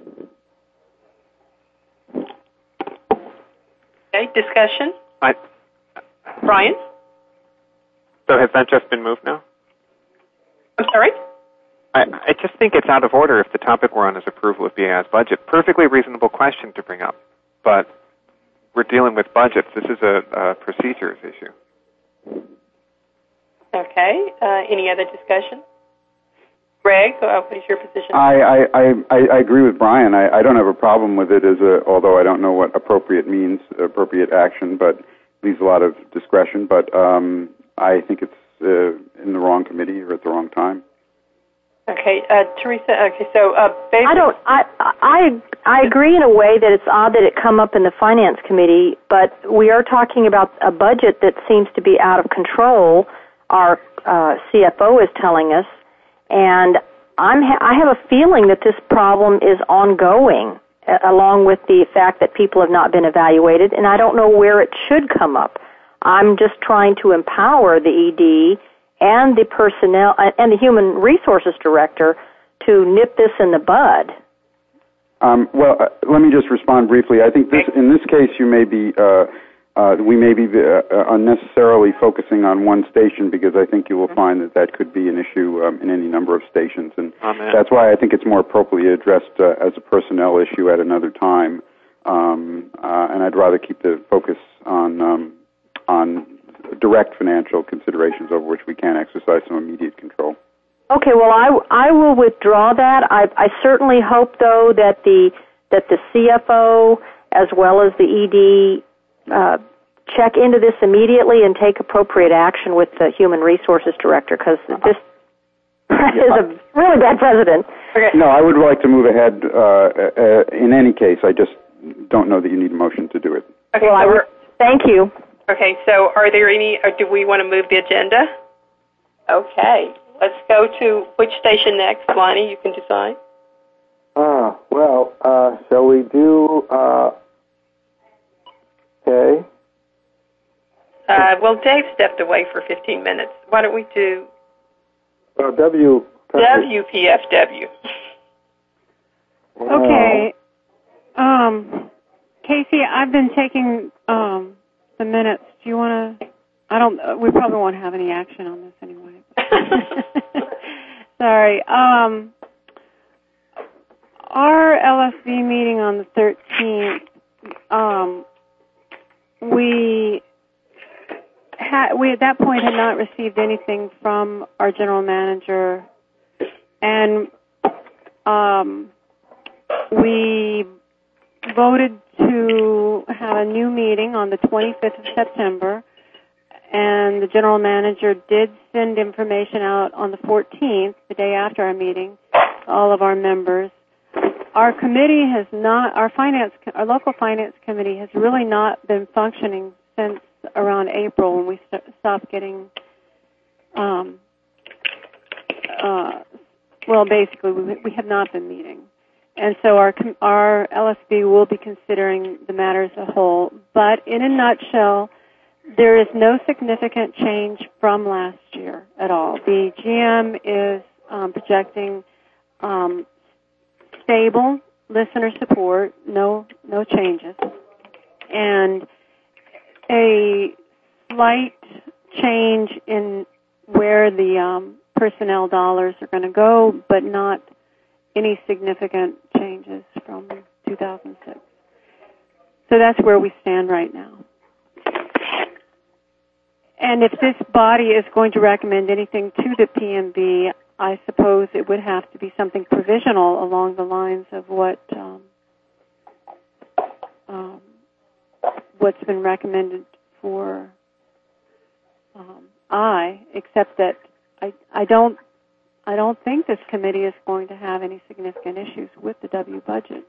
Okay, discussion. I, Brian? so has that just been moved now? I'm sorry? I, I just think it's out of order if the topic we're on is approval of B A I's budget. Perfectly reasonable question to bring up, but we're dealing with budgets. This is a, a procedures issue. Okay, uh, any other discussion? Greg, uh, what is your position? I, I, I, I agree with Brian. I, I don't have a problem with it, as a, although I don't know what appropriate means, appropriate action, but leaves a lot of discretion. But um, I think it's uh, in the wrong committee or at the wrong time. Okay, uh, Teresa. Okay, so uh, I don't. I, I I agree in a way that it's odd that it come up in the finance committee, but we are talking about a budget that seems to be out of control. Our uh, C F O is telling us, and I'm. Ha- I have a feeling that this problem is ongoing, uh, along with the fact that people have not been evaluated, and I don't know where it should come up. I'm just trying to empower the E D and the personnel and the human resources director to nip this in the bud. Um, well, uh, let me just respond briefly. I think this, in this case, you may be, uh, uh, we may be uh, unnecessarily focusing on one station because I think you will find that that could be an issue um, in any number of stations, and Amen. That's why I think it's more appropriately addressed uh, as a personnel issue at another time. Um, uh, and I'd rather keep the focus on um, on direct financial considerations over which we can exercise some immediate control. Okay, well, I, I will withdraw that. I, I certainly hope, though, that the that the C F O as well as the E D uh, check into this immediately and take appropriate action with the Human Resources Director, because this is a really bad precedent. Okay. No, I would like to move ahead uh, uh, in any case. I just don't know that you need a motion to do it. Okay, well, so I re- thank you. Okay, so are there any, or do we want to move the agenda? Okay, let's go to which station next. Lonnie, you can decide. Ah, well, uh, shall we do, uh, okay. Uh, well, Dave stepped away for fifteen minutes. Why don't we do Well, W. W P F W? Wow. Okay. Um, Casey, I've been taking um, the minutes. Do you want to? I don't. Uh, we probably won't have any action on this anyway. Sorry. Um, our L S B meeting on the thirteenth. Um, we had. We at that point had not received anything from our general manager, and um, we voted to have a new meeting on the twenty-fifth of September, and the general manager did send information out on the fourteenth, the day after our meeting, to all of our members. Our committee has not, our finance, our local finance committee has really not been functioning since around April when we st- stopped getting, um, uh, well, basically we, we have not been meeting. And so our our L S B will be considering the matter as a whole. But in a nutshell, there is no significant change from last year at all. The G M is um, projecting um, stable listener support, no no changes, and a slight change in where the um, personnel dollars are going to go, but not any significant changes from two thousand six. So that's where we stand right now. And if this body is going to recommend anything to the P M B, I suppose it would have to be something provisional along the lines of what um, um, what's been recommended for um, I, except that I I don't I don't think this committee is going to have any significant issues with the W budget.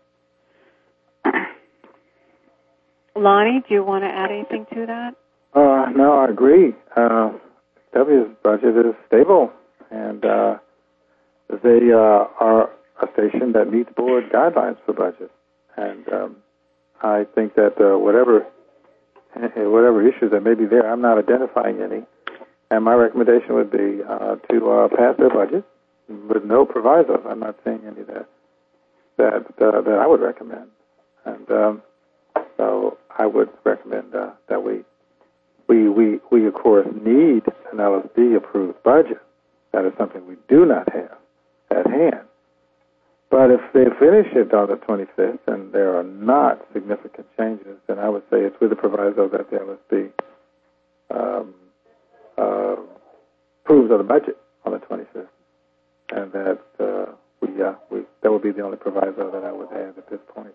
Lonnie, do you want to add anything to that? Uh, no, I agree. Uh, W's budget is stable, and uh, they uh, are a station that meets board guidelines for budget. And um, I think that uh, whatever whatever issues that may be there, I'm not identifying any. And my recommendation would be uh, to uh, pass their budget with no provisos. I'm not saying any that that uh, that I would recommend. And um, so I would recommend uh, that we we we we of course need an L S B approved budget. That is something we do not have at hand. But if they finish it on the twenty-fifth and there are not significant changes, then I would say it's with the proviso that the L S B um, uh, approves of the budget on the twenty-fifth, and that uh, we uh, we that would be the only proviso that I would add at this point.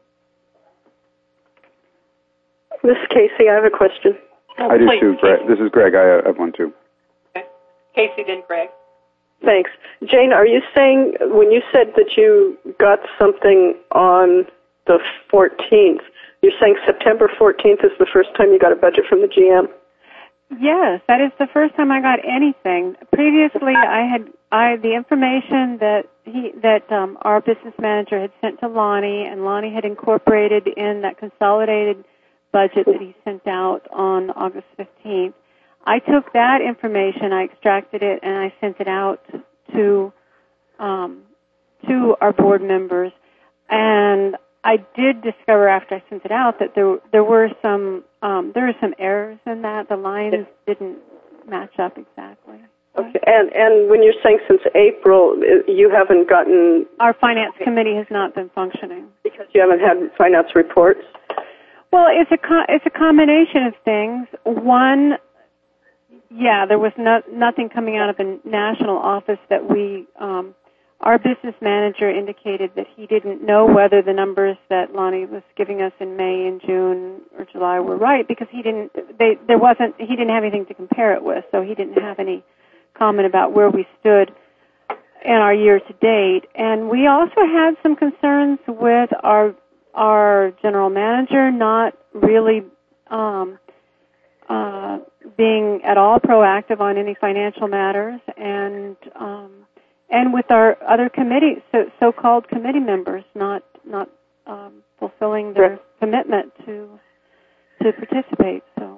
Miss Casey, I have a question. Oh, I do please, too, Greg. This is Greg. I have one too. Okay. Casey, then Greg. Thanks. Jane, are you saying, when you said that you got something on the fourteenth, you're saying September fourteenth is the first time you got a budget from the G M? Yes, that is the first time I got anything. Previously, I had I the information that he that um, our business manager had sent to Lonnie, and Lonnie had incorporated in that consolidated budget that he sent out on August fifteenth. I took that information, I extracted it, and I sent it out to um, to our board members. And I did discover after I sent it out that there there were some um, there were some errors in that. The lines didn't match up exactly. Okay, and and when you're saying since April, you haven't gotten... Our finance committee has not been functioning. Because you haven't had finance reports? Well, it's a, co- it's a combination of things. One, yeah, there was no, nothing coming out of the national office that we... Um, our business manager indicated that he didn't know whether the numbers that Lonnie was giving us in May and June or July were right because he didn't... They, there wasn't... He didn't have anything to compare it with, so he didn't have any comment about where we stood in our year to date. And we also had some concerns with our our general manager not really um, uh, being at all proactive on any financial matters, and um, and with our other committee so, so-called committee members not not um, fulfilling their commitment to to participate. So.